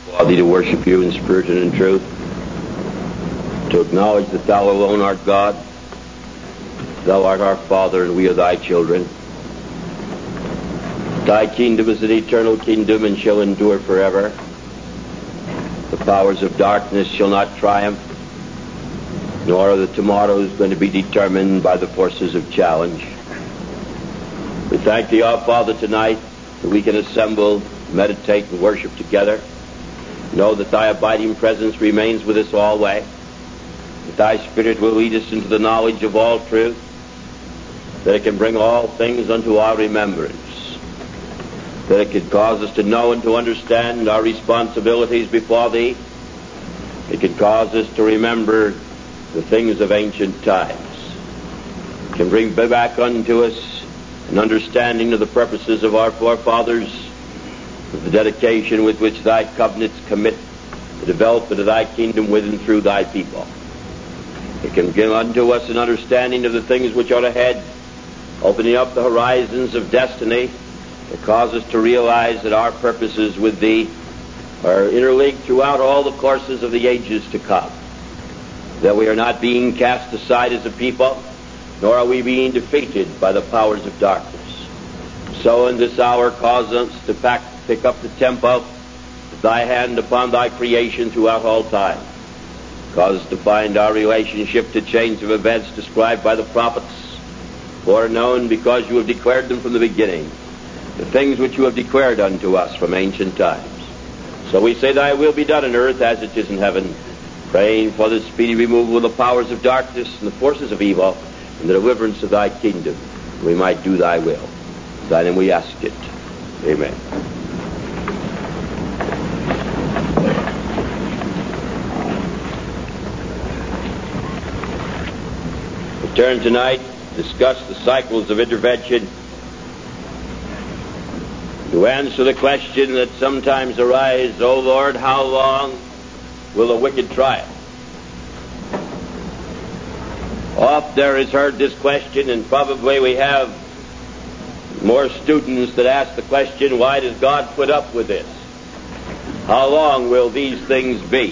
before thee to worship you in spirit and in truth, to acknowledge that thou alone art God, thou art our Father, and we are thy children. Thy kingdom is an eternal kingdom and shall endure forever. The powers of darkness shall not triumph, nor are the tomorrows going to be determined by the forces of challenge. We thank thee, our Father, tonight that we can assemble, meditate, and worship together. Know that thy abiding presence remains with us always, that thy Spirit will lead us into the knowledge of all truth, that it can bring all things unto our remembrance, that it can cause us to know and to understand our responsibilities before thee. It can cause us to remember the things of ancient times. It can bring back unto us an understanding of the purposes of our forefathers, of the dedication with which thy covenants commit the development of thy kingdom with and through thy people. It can give unto us an understanding of the things which are ahead, opening up the horizons of destiny, that cause us to realize that our purposes with thee are interlinked throughout all the courses of the ages to come, that we are not being cast aside as a people, nor are we being defeated by the powers of darkness. So in this hour cause us to pick up the tempo of thy hand upon thy creation throughout all time. Cause us to find our relationship to chains of events described by the prophets, foreknown because you have declared them from the beginning, the things which you have declared unto us from ancient times. So we say thy will be done on earth as it is in heaven, praying for the speedy removal of the powers of darkness and the forces of evil, and the deliverance of thy kingdom, that we might do thy will. In thy name we ask it. Amen. We turn tonight to discuss the cycles of intervention, to answer the question that sometimes arises, O Lord, how long will the wicked triumph? Oft there is heard this question, and probably we have more students that ask the question, why does God put up with this? How long will these things be?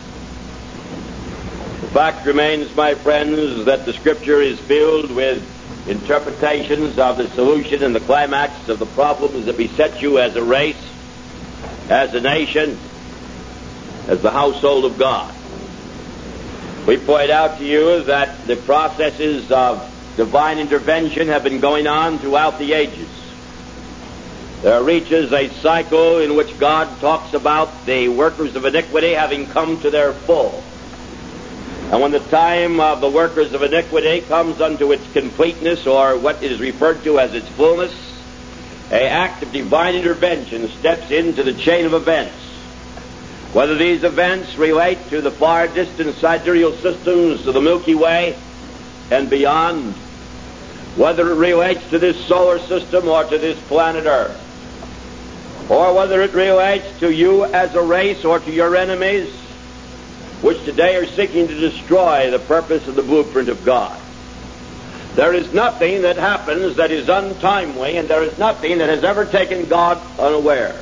The fact remains, my friends, that the Scripture is filled with interpretations of the solution and the climax of the problems that beset you as a race, as a nation, as the household of God. We point out to you that the processes of divine intervention have been going on throughout the ages. There reaches a cycle in which God talks about the workers of iniquity having come to their full. And when the time of the workers of iniquity comes unto its completeness, or what is referred to as its fullness, an act of divine intervention steps into the chain of events. Whether these events relate to the far distant sidereal systems of the Milky Way and beyond, whether it relates to this solar system or to this planet Earth, or whether it relates to you as a race or to your enemies, which today are seeking to destroy the purpose of the blueprint of God. There is nothing that happens that is untimely, and there is nothing that has ever taken God unawares.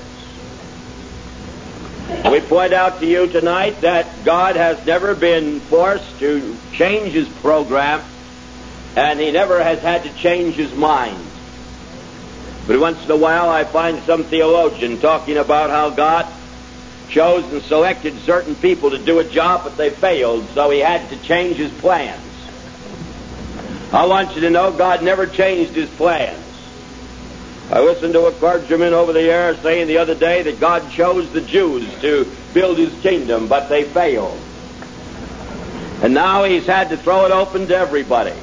We point out to you tonight that God has never been forced to change his program, and he never has had to change his mind. But once in a while I find some theologian talking about how God chose and selected certain people to do a job, but they failed, so he had to change his plans. I want you to know God never changed his plans. I listened to a clergyman over the air saying the other day that God chose the Jews to build his kingdom, but they failed. And now he's had to throw it open to everybody.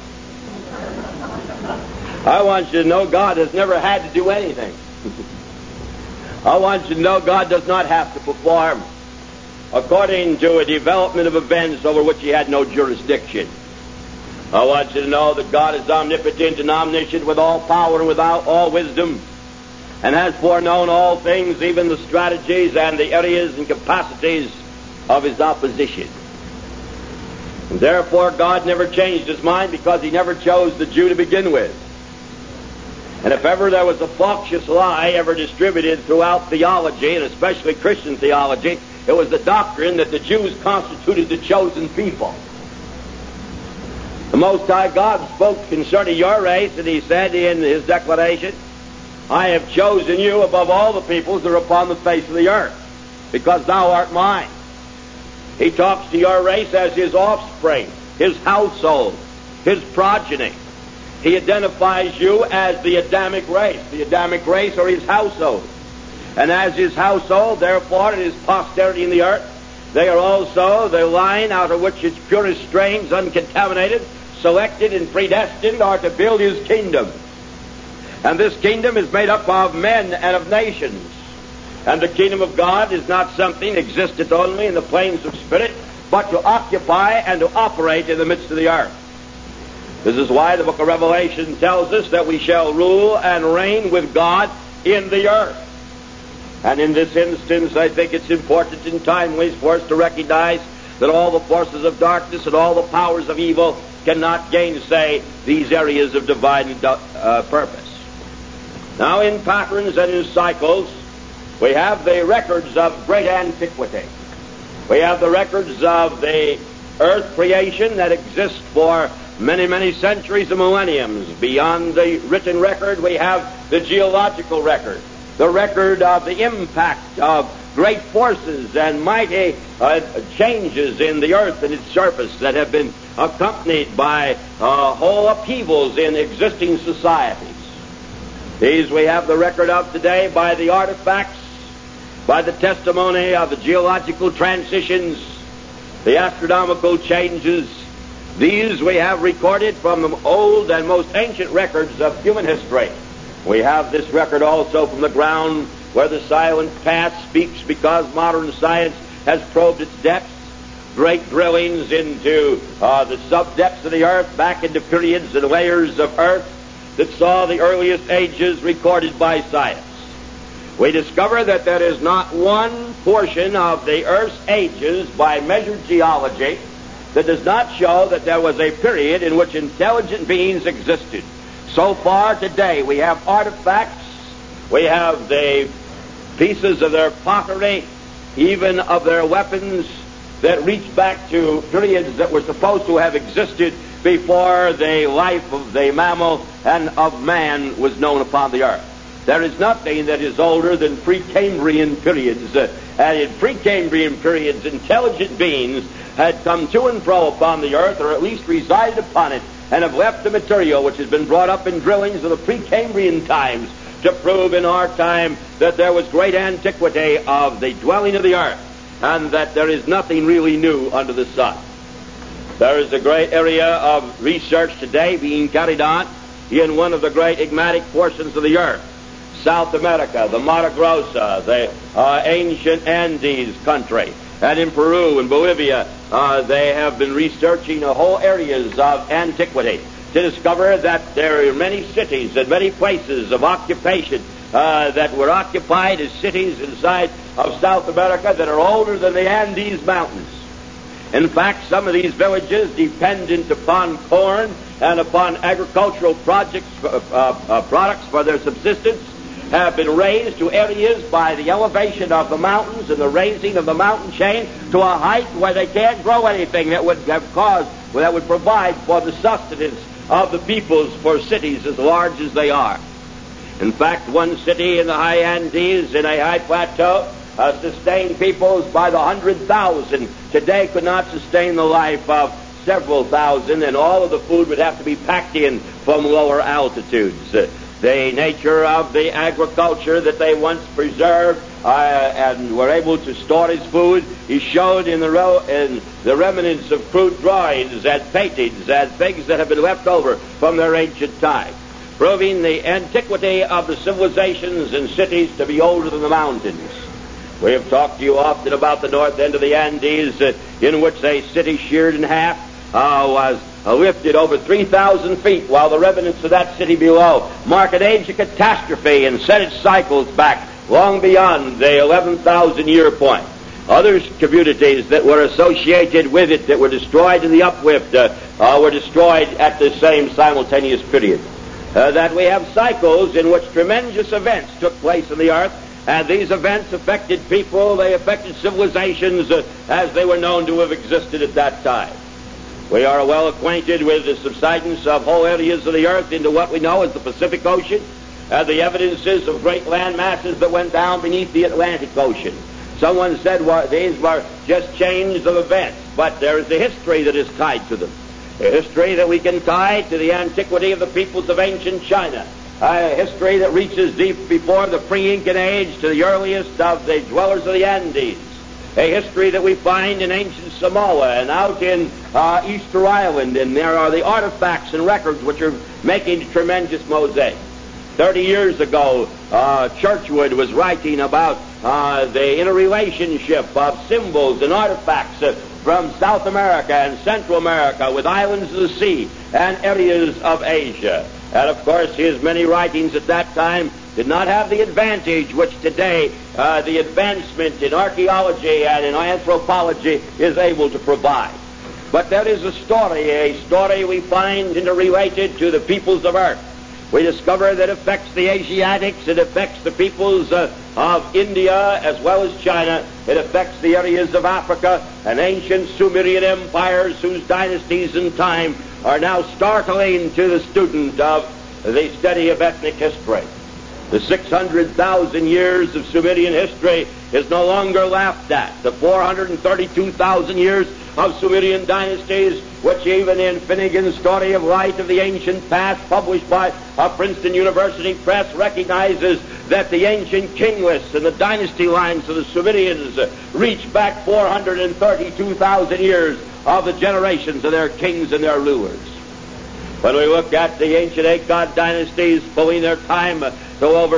I want you to know God has never had to do anything. I want you to know God does not have to perform according to a development of events over which he had no jurisdiction. I want you to know that God is omnipotent and omniscient, with all power and without all wisdom, and has foreknown all things, even the strategies and the areas and capacities of his opposition. And therefore God never changed his mind, because he never chose the Jew to begin with. And if ever there was a falsous lie ever distributed throughout theology, and especially Christian theology, It was the doctrine that the Jews constituted the chosen people. The Most High God spoke concerning your race, and he said in his declaration, I have chosen you above all the peoples that are upon the face of the earth, because thou art mine. He talks to your race as his offspring, his household, his progeny. He identifies you as the Adamic race or his household. And as his household, therefore, and his posterity in the earth, they are also the line out of which its purest strains, uncontaminated, selected and predestined, are to build his kingdom. And this kingdom is made up of men and of nations. And the kingdom of God is not something existent only in the planes of spirit, but to occupy and to operate in the midst of the earth. This is why the book of Revelation tells us that we shall rule and reign with God in the earth. And in this instance, I think it's important and timely for us to recognize that all the forces of darkness and all the powers of evil cannot gainsay these areas of divine purpose. Now, in patterns and in cycles, we have the records of great antiquity. We have the records of the earth creation that exists for many, many centuries and millenniums. Beyond the written record, we have the geological record, the record of the impact of great forces and mighty changes in the earth and its surface that have been accompanied by whole upheavals in existing societies. These we have the record of today by the artifacts, by the testimony of the geological transitions, the astronomical changes. These we have recorded from the old and most ancient records of human history. We have this record also from the ground where the silent past speaks, because modern science has probed its depths. Great drillings into the sub-depths of the earth, back into periods and layers of earth that saw the earliest ages recorded by science. We discover that there is not one portion of the earth's ages by measured geology that does not show that there was a period in which intelligent beings existed. So far today, we have artifacts, we have the pieces of their pottery, even of their weapons, that reach back to periods that were supposed to have existed before the life of the mammal and of man was known upon the earth. There is nothing that is older than Precambrian periods. And in Precambrian periods, intelligent beings had come to and fro upon the earth, or at least resided upon it, and have left the material which has been brought up in drillings of the Precambrian times to prove in our time that there was great antiquity of the dwelling of the earth, and that there is nothing really new under the sun. There is a great area of research today being carried on in one of the great enigmatic portions of the earth, South America, the Mata Grossa, the ancient Andes country. And in Peru and Bolivia, they have been researching whole areas of antiquity to discover that there are many cities and many places of occupation that were occupied as cities inside of South America that are older than the Andes Mountains. In fact, some of these villages, dependent upon corn and upon agricultural products for their subsistence, have been raised to areas by the elevation of the mountains and the raising of the mountain chain to a height where they can't grow anything that would provide for the sustenance of the peoples for cities as large as they are. In fact, one city in the high Andes, in a high plateau, sustained peoples by the 100,000. Today could not sustain the life of several thousand, and all of the food would have to be packed in from lower altitudes. The nature of the agriculture that they once preserved and were able to store as food is shown in the remnants of crude drawings and paintings and things that have been left over from their ancient time, proving the antiquity of the civilizations and cities to be older than the mountains. We have talked to you often about the north end of the Andes, in which a city sheared in half was lifted over 3,000 feet, while the remnants of that city below mark an age of catastrophe and set its cycles back long beyond the 11,000-year point. Other communities that were associated with it that were destroyed in the uplift were destroyed at the same simultaneous period. That we have cycles in which tremendous events took place on the earth, And these events affected people, they affected civilizations as they were known to have existed at that time. We are well acquainted with the subsidence of whole areas of the earth into what we know as the Pacific Ocean, and the evidences of great land masses that went down beneath the Atlantic Ocean. Someone said these were just chains of events, but there is a history that is tied to them. A history that we can tie to the antiquity of the peoples of ancient China. A history that reaches deep before the pre-Incan age to the earliest of the dwellers of the Andes. A history that we find in ancient Samoa and out in Easter Island, and there are the artifacts and records which are making a tremendous mosaic. 30 years ago, Churchwood was writing about the interrelationship of symbols and artifacts from South America and Central America with islands of the sea and areas of Asia. And of course, his many writings at that time did not have the advantage which today the advancement in archaeology and in anthropology is able to provide. But there is a story we find interrelated to the peoples of earth. We discover that it affects the Asiatics, it affects the peoples of India as well as China, it affects the areas of Africa and ancient Sumerian empires whose dynasties in time are now startling to the student of the study of ethnic history. The 600,000 years of Sumerian history is no longer laughed at. The 432,000 years of Sumerian dynasties, which even in Finnegan's Story of Light of the Ancient Past, published by Princeton University Press, recognizes that the ancient king lists and the dynasty lines of the Sumerians reach back 432,000 years of the generations of their kings and their rulers. When we look at the ancient Akkad dynasties, pulling their time to over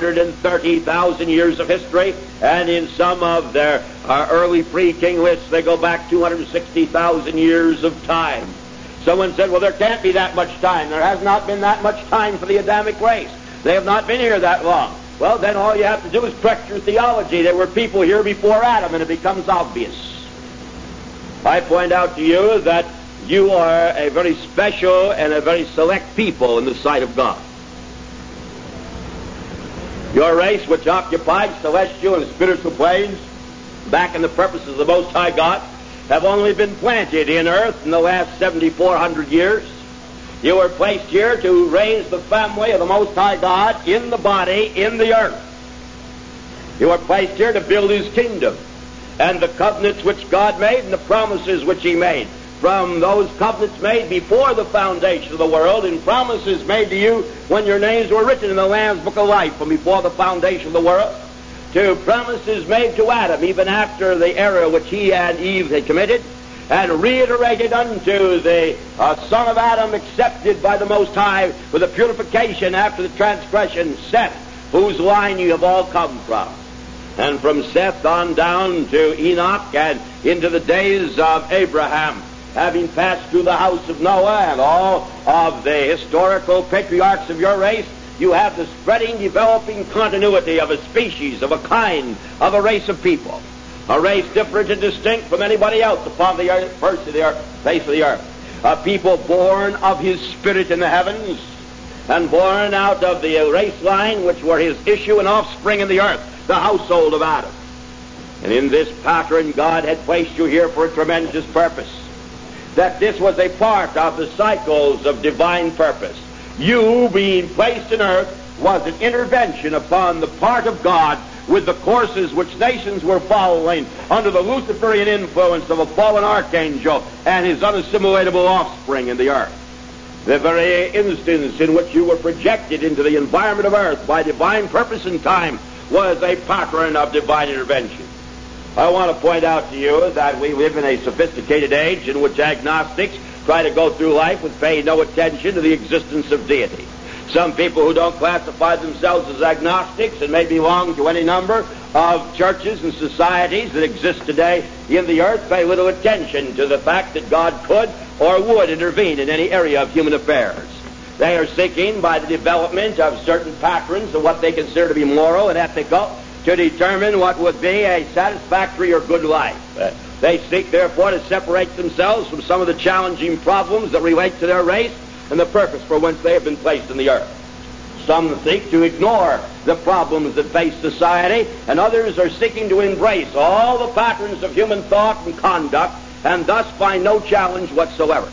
230,000 years of history, and in some of their early pre-king lists, they go back 260,000 years of time. Someone said, well, there can't be that much time. There has not been that much time for the Adamic race. They have not been here that long. Well, then all you have to do is correct your theology. There were people here before Adam, and it becomes obvious. I point out to you that you are a very special and a very select people in the sight of God. Your race, which occupied celestial and spiritual planes back in the purposes of the Most High God, have only been planted in earth in the last 7,400 years. You were placed here to raise the family of the Most High God in the body, in the earth. You were placed here to build His kingdom, and the covenants which God made and the promises which He made, from those covenants made before the foundation of the world and promises made to you when your names were written in the Lamb's Book of Life from before the foundation of the world, to promises made to Adam even after the error which he and Eve had committed, and reiterated unto the son of Adam accepted by the Most High with the purification after the transgression, Seth, whose line you have all come from. And from Seth on down to Enoch and into the days of Abraham, having passed through the house of Noah and all of the historical patriarchs of your race, you have the spreading, developing continuity of a species, of a kind, of a race of people. A race different and distinct from anybody else upon the earth, face of the earth. A people born of His Spirit in the heavens and born out of the race line which were His issue and offspring in the earth, the household of Adam. And in this pattern, God had placed you here for a tremendous purpose. That this was a part of the cycles of divine purpose. You being placed in earth was an intervention upon the part of God with the courses which nations were following under the Luciferian influence of a fallen archangel and his unassimilatable offspring in the earth. The very instance in which you were projected into the environment of earth by divine purpose and time was a pattern of divine intervention. I want to point out to you that we live in a sophisticated age in which agnostics try to go through life with paying no attention to the existence of deity. Some people who don't classify themselves as agnostics and may belong to any number of churches and societies that exist today in the earth pay little attention to the fact that God could or would intervene in any area of human affairs. They are seeking, by the development of certain patterns of what they consider to be moral and ethical, to determine what would be a satisfactory or good life. They seek, therefore, to separate themselves from some of the challenging problems that relate to their race and the purpose for whence they have been placed in the earth. Some seek to ignore the problems that face society, and others are seeking to embrace all the patterns of human thought and conduct, and thus find no challenge whatsoever.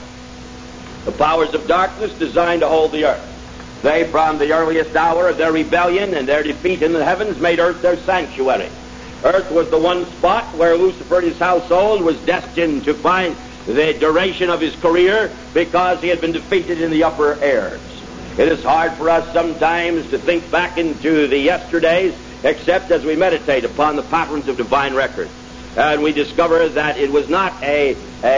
The powers of darkness designed to hold the earth. They, from the earliest hour of their rebellion and their defeat in the heavens, made earth their sanctuary. Earth was the one spot where Lucifer and his household was destined to find the duration of his career, because he had been defeated in the upper airs. It is hard for us sometimes to think back into the yesterdays, except as we meditate upon the patterns of divine record. And we discover that it was not a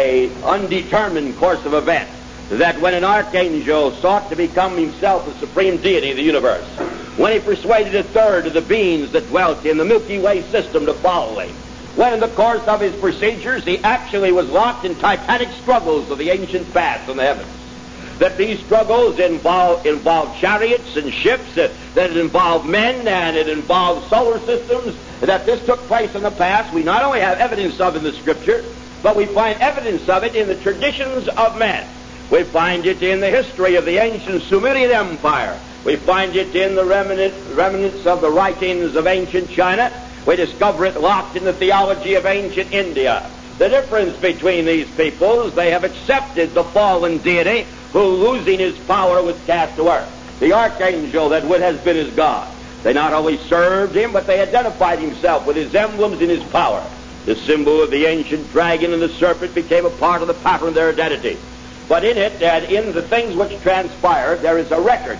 undetermined course of events, that when an archangel sought to become himself the supreme deity of the universe, when he persuaded a third of the beings that dwelt in the Milky Way system to follow him, when in the course of his procedures he actually was locked in titanic struggles of the ancient past in the heavens, that these struggles involved chariots and ships, that it involved men, and it involved solar systems, that this took place in the past, we not only have evidence of in the Scripture, but we find evidence of it in the traditions of men. We find it in the history of the ancient Sumerian Empire. We find it in the remnants of the writings of ancient China. We discover it locked in the theology of ancient India. The difference between these peoples, they have accepted the fallen deity who, losing his power, was cast to earth. The archangel that would have been his God. They not only served him, but they identified himself with his emblems and his power. The symbol of the ancient dragon and the serpent became a part of the pattern of their identity. But in it, and in the things which transpired, there is a record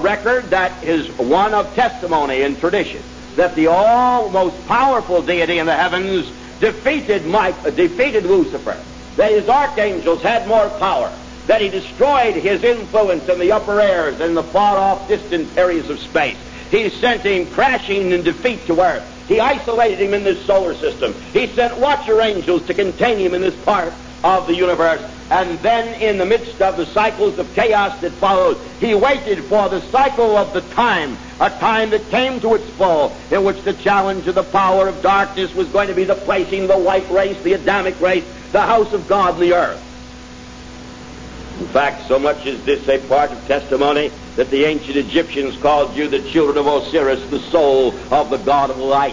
that is one of testimony and tradition, that the all-most powerful deity in the heavens defeated Lucifer, that his archangels had more power, that he destroyed his influence in the upper airs and the far-off distant areas of space. He sent him crashing in defeat to earth. He isolated him in this solar system. He sent watcher angels to contain him in this part of the universe. And then in the midst of the cycles of chaos that followed, he waited for the cycle of the time, a time that came to its full, in which the challenge of the power of darkness was going to be the placing the white race, the Adamic race, the house of God in the earth. In fact, so much is this a part of testimony that the ancient Egyptians called you the children of Osiris, the soul of the god of light.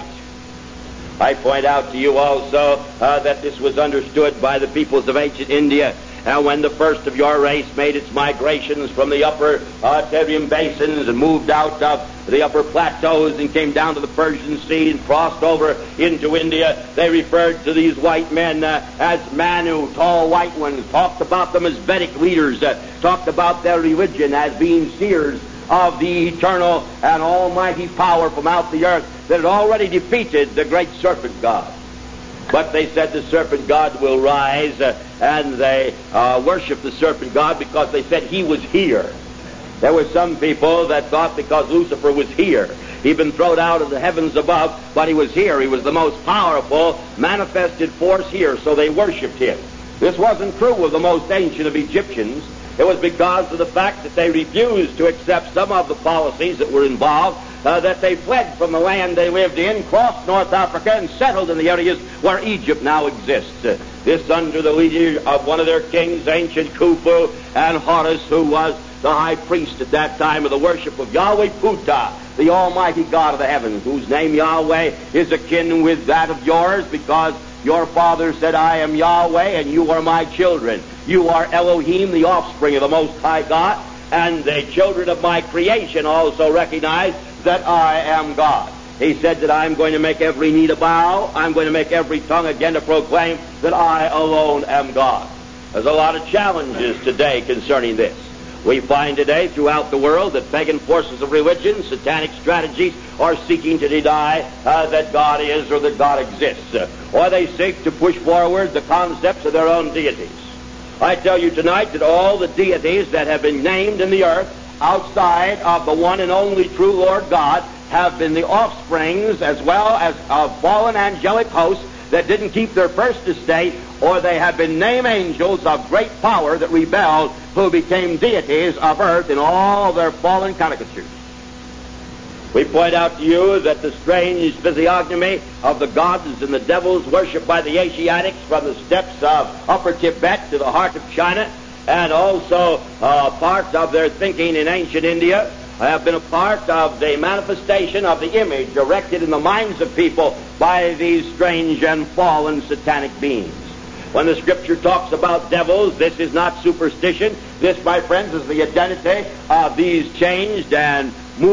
I point out to you also that this was understood by the peoples of ancient India. And when the first of your race made its migrations from the upper Tarim basins and moved out of the upper plateaus and came down to the Persian Sea and crossed over into India, they referred to these white men as Manu, tall white ones, talked about them as Vedic leaders, talked about their religion as being seers of the eternal and almighty power from out the earth that had already defeated the great serpent god. But they said the serpent god will rise, and they worshiped the serpent god because they said he was here. There were some people that thought because Lucifer was here, he'd been thrown out of the heavens above, but he was here. He was the most powerful manifested force here, so they worshipped him. This wasn't true of the most ancient of Egyptians. It was because of the fact that they refused to accept some of the policies that were involved, that they fled from the land they lived in, crossed North Africa, and settled in the areas where Egypt now exists. This under the leader of one of their kings, ancient Khufu, and Horus, who was the high priest at that time of the worship of Yahweh Ptah, the almighty God of the heavens, whose name Yahweh is akin with that of yours, because your father said, I am Yahweh, and you are my children. You are Elohim, the offspring of the Most High God, and the children of my creation also recognize that I am God. He said that I'm going to make every knee to bow. I'm going to make every tongue again to proclaim that I alone am God. There's a lot of challenges today concerning this. We find today throughout the world that pagan forces of religion, satanic strategies, are seeking to deny that God is or that God exists. Or they seek to push forward the concepts of their own deities. I tell you tonight that all the deities that have been named in the earth outside of the one and only true Lord God have been the offsprings as well as of fallen angelic hosts that didn't keep their first estate, or they have been named angels of great power that rebelled, who became deities of earth in all their fallen caricatures. We point out to you that the strange physiognomy of the gods and the devils worshipped by the Asiatics from the steppes of Upper Tibet to the heart of China, and also part of their thinking in ancient India, have been a part of the manifestation of the image erected in the minds of people by these strange and fallen satanic beings. When the Scripture talks about devils, this is not superstition. This, my friends, is the identity of these changed and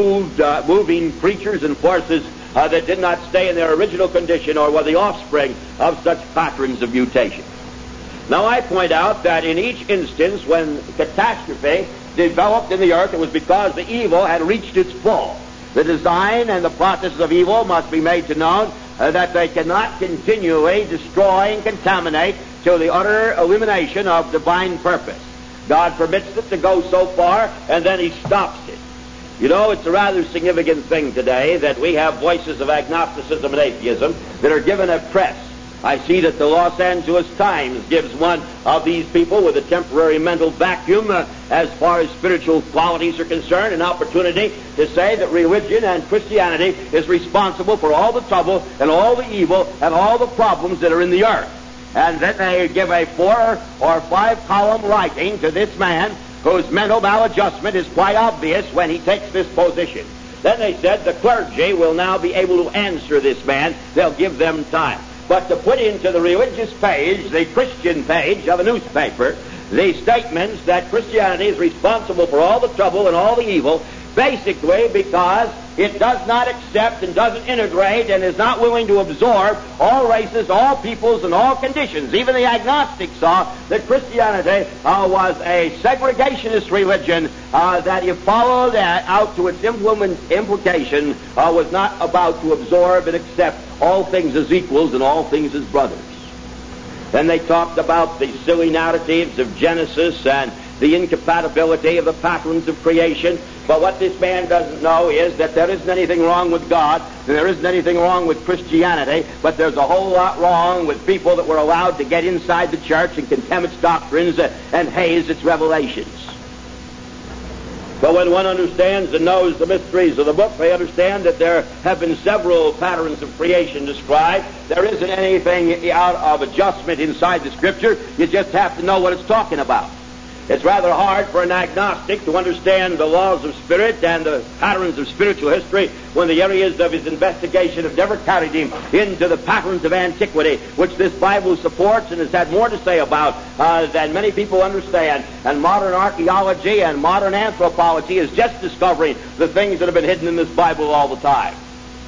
moving creatures and forces that did not stay in their original condition or were the offspring of such patterns of mutation. Now, I point out that in each instance when catastrophe developed in the earth, it was because the evil had reached its full. The design and the processes of evil must be made to known that they cannot continually destroy and contaminate till the utter elimination of divine purpose. God permits it to go so far, and then He stops it. You know, it's a rather significant thing today that we have voices of agnosticism and atheism that are given a press. I see that the Los Angeles Times gives one of these people with a temporary mental vacuum as far as spiritual qualities are concerned, an opportunity to say that religion and Christianity is responsible for all the trouble and all the evil and all the problems that are in the earth. And then they give a 4 or 5 column writing to this man whose mental maladjustment is quite obvious when he takes this position. Then they said the clergy will now be able to answer this man. They'll give them time. But to put into the religious page, the Christian page of a newspaper, the statements that Christianity is responsible for all the trouble and all the evil, basically because it does not accept and doesn't integrate and is not willing to absorb all races, all peoples, and all conditions. Even the agnostics saw that Christianity was a segregationist religion that, if followed out to its implication, was not about to absorb and accept all things as equals and all things as brothers. Then they talked about the silly narratives of Genesis and the incompatibility of the patterns of creation. But what this man doesn't know is that there isn't anything wrong with God, and there isn't anything wrong with Christianity, but there's a whole lot wrong with people that were allowed to get inside the church and condemn its doctrines and haze its revelations. But when one understands and knows the mysteries of the book, they understand that there have been several patterns of creation described. There isn't anything out of adjustment inside the Scripture. You just have to know what it's talking about. It's rather hard for an agnostic to understand the laws of spirit and the patterns of spiritual history when the areas of his investigation have never carried him into the patterns of antiquity, which this Bible supports and has had more to say about than many people understand. And modern archaeology and modern anthropology is just discovering the things that have been hidden in this Bible all the time.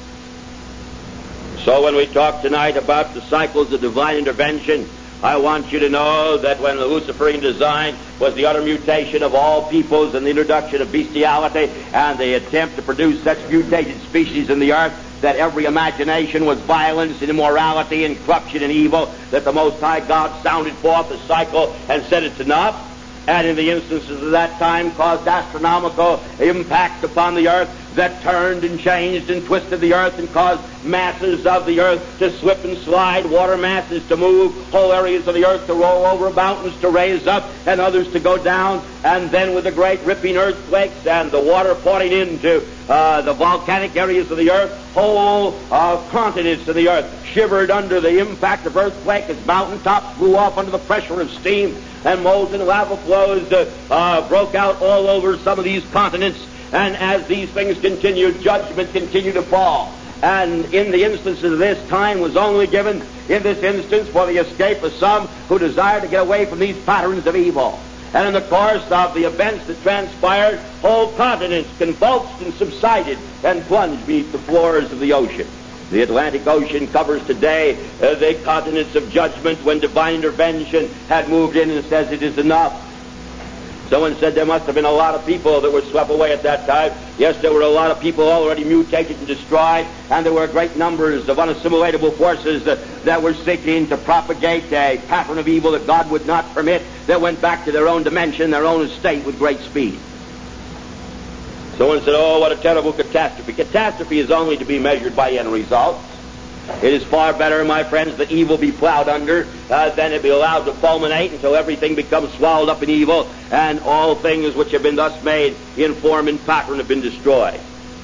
So when we talk tonight about the cycles of divine intervention, I want you to know that when the Luciferian design was the utter mutation of all peoples and the introduction of bestiality and the attempt to produce such mutated species in the earth that every imagination was violence and immorality and corruption and evil, that the Most High God sounded forth a cycle and said it's enough, and in the instances of that time caused astronomical impact upon the earth that turned and changed and twisted the earth and caused masses of the earth to slip and slide, water masses to move, whole areas of the earth to roll over, mountains to raise up, and others to go down, and then with the great ripping earthquakes and the water pouring into the volcanic areas of the earth, whole continents of the earth shivered under the impact of earthquake as mountain tops flew off under the pressure of steam, and molten lava flows broke out all over some of these continents. And as these things continued, judgment continued to fall. And in the instances of this, time was only given in this instance for the escape of some who desired to get away from these patterns of evil. And in the course of the events that transpired, whole continents convulsed and subsided and plunged beneath the floors of the ocean. The Atlantic Ocean covers today the continents of judgment when divine intervention had moved in and says it is enough. Someone said there must have been a lot of people that were swept away at that time. Yes, there were a lot of people already mutated and destroyed, and there were great numbers of unassimilatable forces that were seeking to propagate a pattern of evil that God would not permit, that went back to their own dimension, their own estate with great speed. Someone said, oh, what a terrible catastrophe. Catastrophe is only to be measured by end results. It is far better, my friends, that evil be plowed under than it be allowed to fulminate until everything becomes swallowed up in evil and all things which have been thus made in form and pattern have been destroyed.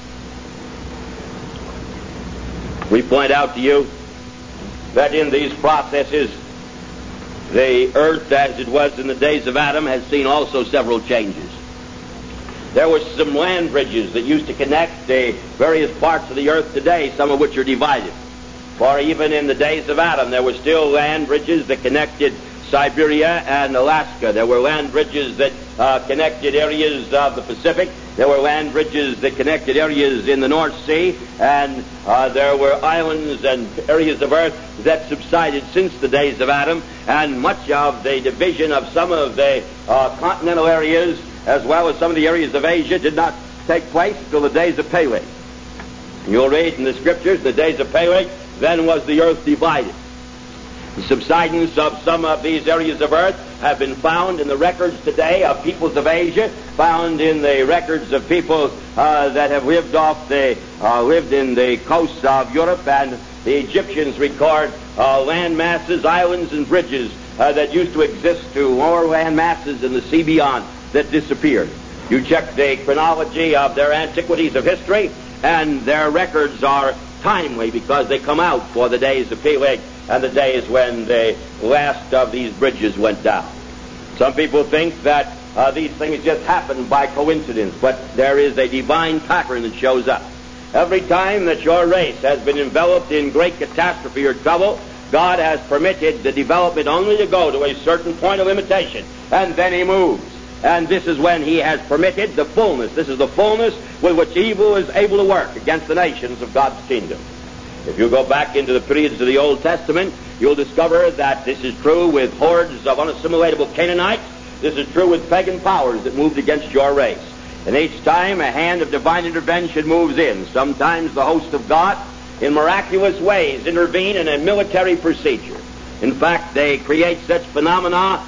We point out to you that in these processes, the earth as it was in the days of Adam has seen also several changes. There were some land bridges that used to connect the various parts of the earth today, some of which are divided. For even in the days of Adam, there were still land bridges that connected Siberia and Alaska. There were land bridges that connected areas of the Pacific. There were land bridges that connected areas in the North Sea. And there were islands and areas of earth that subsided since the days of Adam. And much of the division of some of the continental areas, as well as some of the areas of Asia, did not take place until the days of Peleg. You'll read in the Scriptures, the days of Peleg, then was the earth divided. The subsidence of some of these areas of earth have been found in the records today of peoples of Asia, found in the records of people that have lived in the coasts of Europe, and the Egyptians record land masses, islands, and bridges that used to exist to lower land masses in the sea beyond that disappeared. You check the chronology of their antiquities of history, and their records are timely because they come out for the days of Peleg and the days when the last of these bridges went down. Some people think that these things just happen by coincidence, but there is a divine pattern that shows up. Every time that your race has been enveloped in great catastrophe or trouble, God has permitted the development only to go to a certain point of limitation, and then He moves. And this is when He has permitted the fullness. This is the fullness with which evil is able to work against the nations of God's kingdom. If you go back into the periods of the Old Testament, you'll discover that this is true with hordes of unassimilatable Canaanites. This is true with pagan powers that moved against your race. And each time a hand of divine intervention moves in. Sometimes the host of God, in miraculous ways, intervene in a military procedure. In fact, they create such phenomena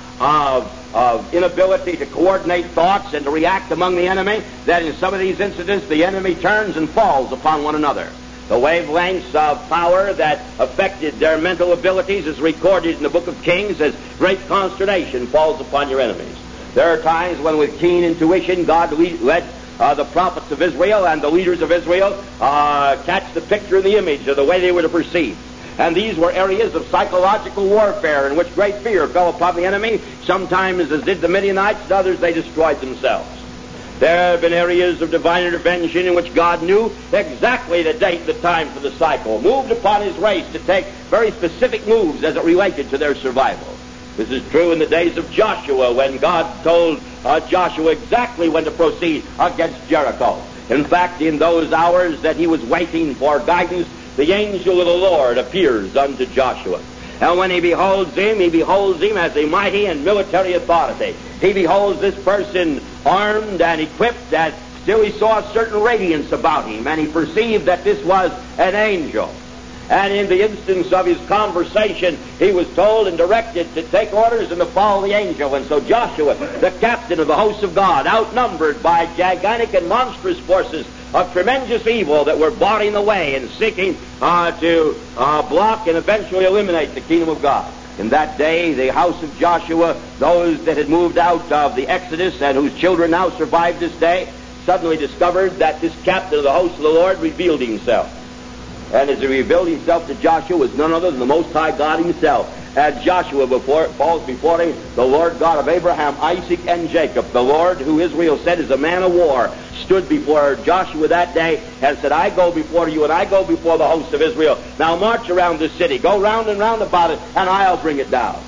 of inability to coordinate thoughts and to react among the enemy that in some of these incidents the enemy turns and falls upon one another. The wavelengths of power that affected their mental abilities is recorded in the book of Kings as great consternation falls upon your enemies. There are times when with keen intuition God led the prophets of Israel and the leaders of Israel catch the picture and the image of the way they were to proceed. And these were areas of psychological warfare in which great fear fell upon the enemy. Sometimes, as did the Midianites, and others they destroyed themselves. There have been areas of divine intervention in which God knew exactly the date and the time for the cycle, moved upon His race to take very specific moves as it related to their survival. This is true in the days of Joshua, when God told Joshua exactly when to proceed against Jericho. In fact, in those hours that he was waiting for guidance, the angel of the Lord appears unto Joshua. And when he beholds him as a mighty and military authority. He beholds this person armed and equipped, and still he saw a certain radiance about him, and he perceived that this was an angel. And in the instance of his conversation, he was told and directed to take orders and to follow the angel. And so Joshua, the captain of the hosts of God, outnumbered by gigantic and monstrous forces of tremendous evil that were barring the way and seeking to block and eventually eliminate the kingdom of God. In that day, the house of Joshua, those that had moved out of the Exodus and whose children now survived this day, suddenly discovered that this captain of the hosts of the Lord revealed himself. And as he revealed himself to Joshua, was none other than the Most High God Himself. As Joshua falls before him, the Lord God of Abraham, Isaac, and Jacob, the Lord who Israel said is a man of war, stood before Joshua that day and said, I go before you and I go before the hosts of Israel. Now march around the city. Go round and round about it, and I'll bring it down.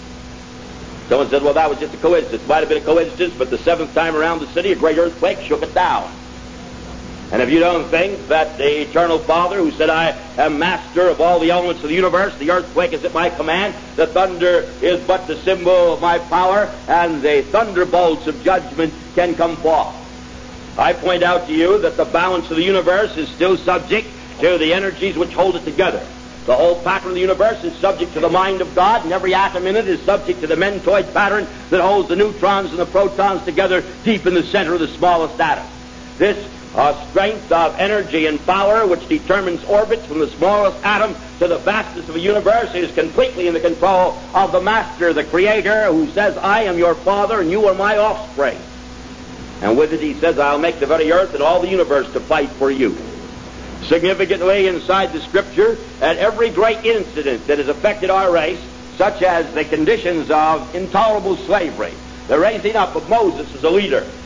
Someone said, well, that was just a coincidence. It might have been a coincidence, but the seventh time around the city, a great earthquake shook it down. And if you don't think that the Eternal Father, who said, I am master of all the elements of the universe, the earthquake is at my command, the thunder is but the symbol of my power, and the thunderbolts of judgment can come forth. I point out to you that the balance of the universe is still subject to the energies which hold it together. The whole pattern of the universe is subject to the mind of God, and every atom in it is subject to the mentoid pattern that holds the neutrons and the protons together deep in the center of the smallest atom. This strength of energy and power which determines orbits from the smallest atom to the vastness of the universe is completely in the control of the Master, the Creator, who says, I am your Father and you are my offspring. And with it he says, I'll make the very earth and all the universe to fight for you. Significantly inside the Scripture, at every great incident that has affected our race, such as the conditions of intolerable slavery, the raising up of Moses as a leader,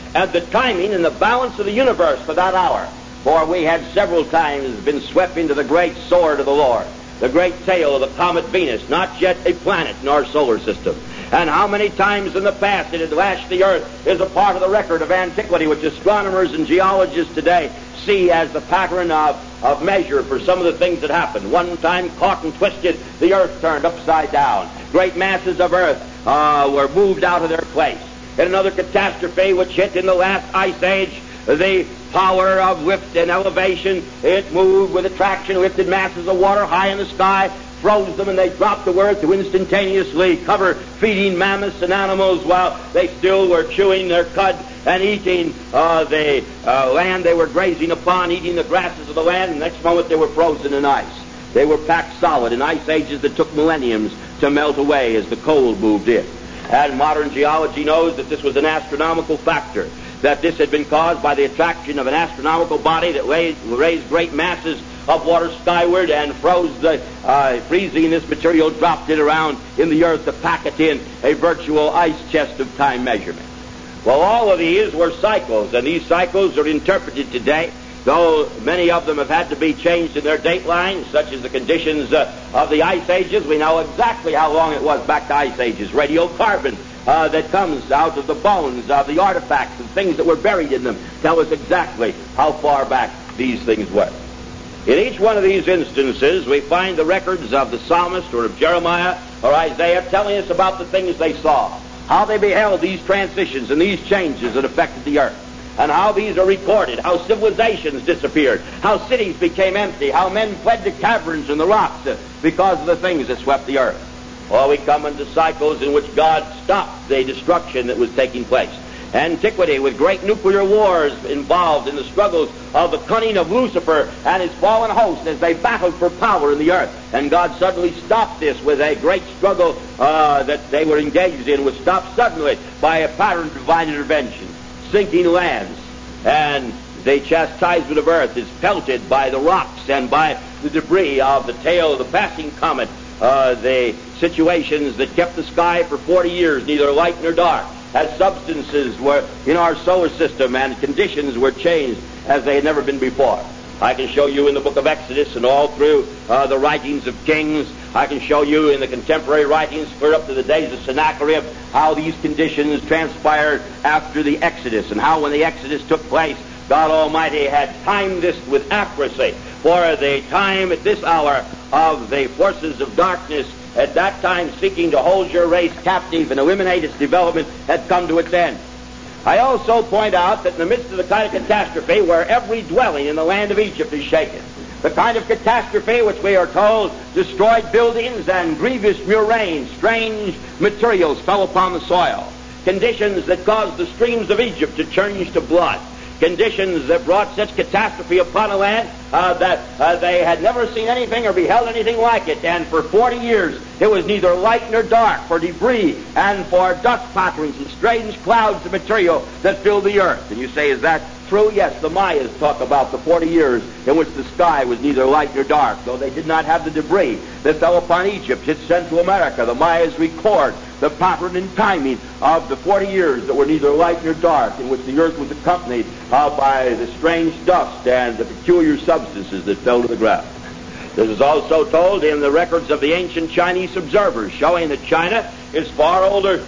and the timing and the balance of the universe for that hour. For we had several times been swept into the great sword of the Lord, the great tail of the comet Venus, not yet a planet in our solar system. And how many times in the past it had lashed the earth is a part of the record of antiquity, which astronomers and geologists today see as the pattern of measure for some of the things that happened. One time, caught and twisted, the earth turned upside down. Great masses of earth were moved out of their place. In another catastrophe which hit in the last ice age, the power of lift and elevation, it moved with attraction, lifted masses of water high in the sky, froze them, and they dropped to earth to instantaneously cover feeding mammoths and animals while they still were chewing their cud and eating the land they were grazing upon, eating the grasses of the land, and the next moment they were frozen in ice. They were packed solid in ice ages that took millenniums to melt away as the cold moved in. And modern geology knows that this was an astronomical factor, that this had been caused by the attraction of an astronomical body that raised great masses of water skyward and froze the freezing this material, dropped it around in the earth to pack it in a virtual ice chest of time measurement. Well, all of these were cycles, and these cycles are interpreted today, though many of them have had to be changed in their date lines, such as the conditions of the ice ages. We know exactly how long it was back to ice ages. Radiocarbon that comes out of the bones of the artifacts and things that were buried in them tell us exactly how far back these things were. In each one of these instances, we find the records of the psalmist or of Jeremiah or Isaiah telling us about the things they saw, how they beheld these transitions and these changes that affected the earth, and how these are recorded, how civilizations disappeared, how cities became empty, how men fled to caverns in the rocks because of the things that swept the earth. Or we come into cycles in which God stopped the destruction that was taking place. Antiquity, with great nuclear wars involved in the struggles of the cunning of Lucifer and his fallen host as they battled for power in the earth. And God suddenly stopped this with a great struggle that they were engaged in, was stopped suddenly by a pattern of divine intervention. Sinking lands, and the chastisement of earth is pelted by the rocks and by the debris of the tail of the passing comet. The situations that kept the sky for 40 years neither light nor dark, as substances were in our solar system and conditions were changed as they had never been before. I can show you in the book of Exodus and all through the writings of Kings. I can show you in the contemporary writings clear up to the days of Sennacherib how these conditions transpired after the Exodus, and how when the Exodus took place, God Almighty had timed this with accuracy for the time at this hour of the forces of darkness at that time seeking to hold your race captive and eliminate its development had come to its end. I also point out that in the midst of the kind of catastrophe where every dwelling in the land of Egypt is shaken, the kind of catastrophe which we are told destroyed buildings and grievous murrain, strange materials fell upon the soil, conditions that caused the streams of Egypt to change to blood, conditions that brought such catastrophe upon a land that they had never seen anything or beheld anything like it. And for 40 years, it was neither light nor dark, for debris and for dust patterns and strange clouds of material that filled the earth. And you say, is that true? Yes, the Mayas talk about the 40 years in which the sky was neither light nor dark, though they did not have the debris that fell upon Egypt, hit Central America. The Mayas record the pattern and timing of the 40 years that were neither light nor dark, in which the earth was accompanied by the strange dust and the peculiar substances that fell to the ground. This is also told in the records of the ancient Chinese observers, showing that China is far older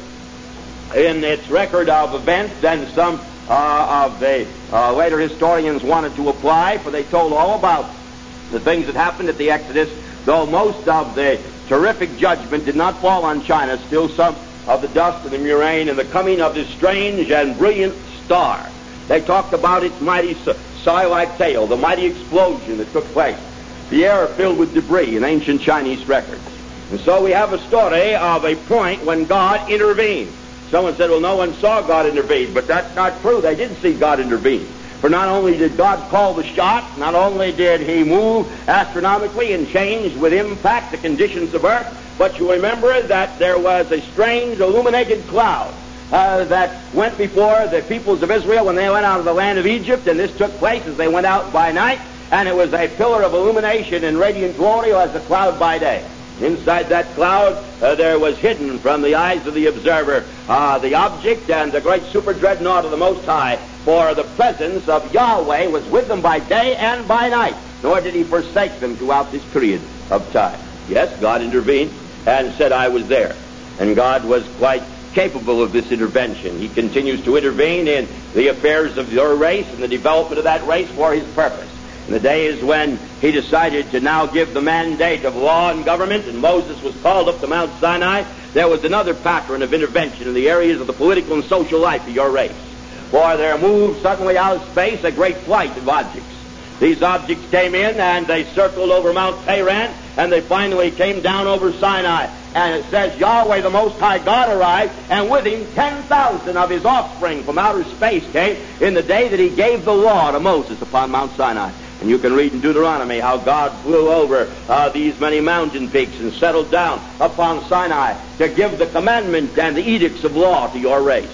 in its record of events than some of the later historians wanted to apply, for they told all about the things that happened at the Exodus, though most of the terrific judgment did not fall on China. Still some of the dust and the murrain and the coming of this strange and brilliant star. They talked about its mighty sky-like tail, the mighty explosion that took place, the air filled with debris in ancient Chinese records. And so we have a story of a point when God intervened. Someone said, well, no one saw God intervene, but that's not true. They did see God intervene. For not only did God call the shot, not only did he move astronomically and change with impact the conditions of earth, but you remember that there was a strange illuminated cloud that went before the peoples of Israel when they went out of the land of Egypt, and this took place as they went out by night, and it was a pillar of illumination and radiant glory as the cloud by day. Inside that cloud, there was hidden from the eyes of the observer the object and the great super dreadnought of the Most High. For the presence of Yahweh was with them by day and by night, nor did he forsake them throughout this period of time. Yes, God intervened and said, I was there. And God was quite capable of this intervention. He continues to intervene in the affairs of your race and the development of that race for his purpose. In the days when he decided to now give the mandate of law and government, and Moses was called up to Mount Sinai, there was another pattern of intervention in the areas of the political and social life of your race. For there moved suddenly out of space a great flight of objects. These objects came in and they circled over Mount Paran, and they finally came down over Sinai. And it says Yahweh the Most High God arrived, and with him 10,000 of his offspring from outer space came in the day that he gave the law to Moses upon Mount Sinai. And you can read in Deuteronomy how God flew over these many mountain peaks and settled down upon Sinai to give the commandment and the edicts of law to your race.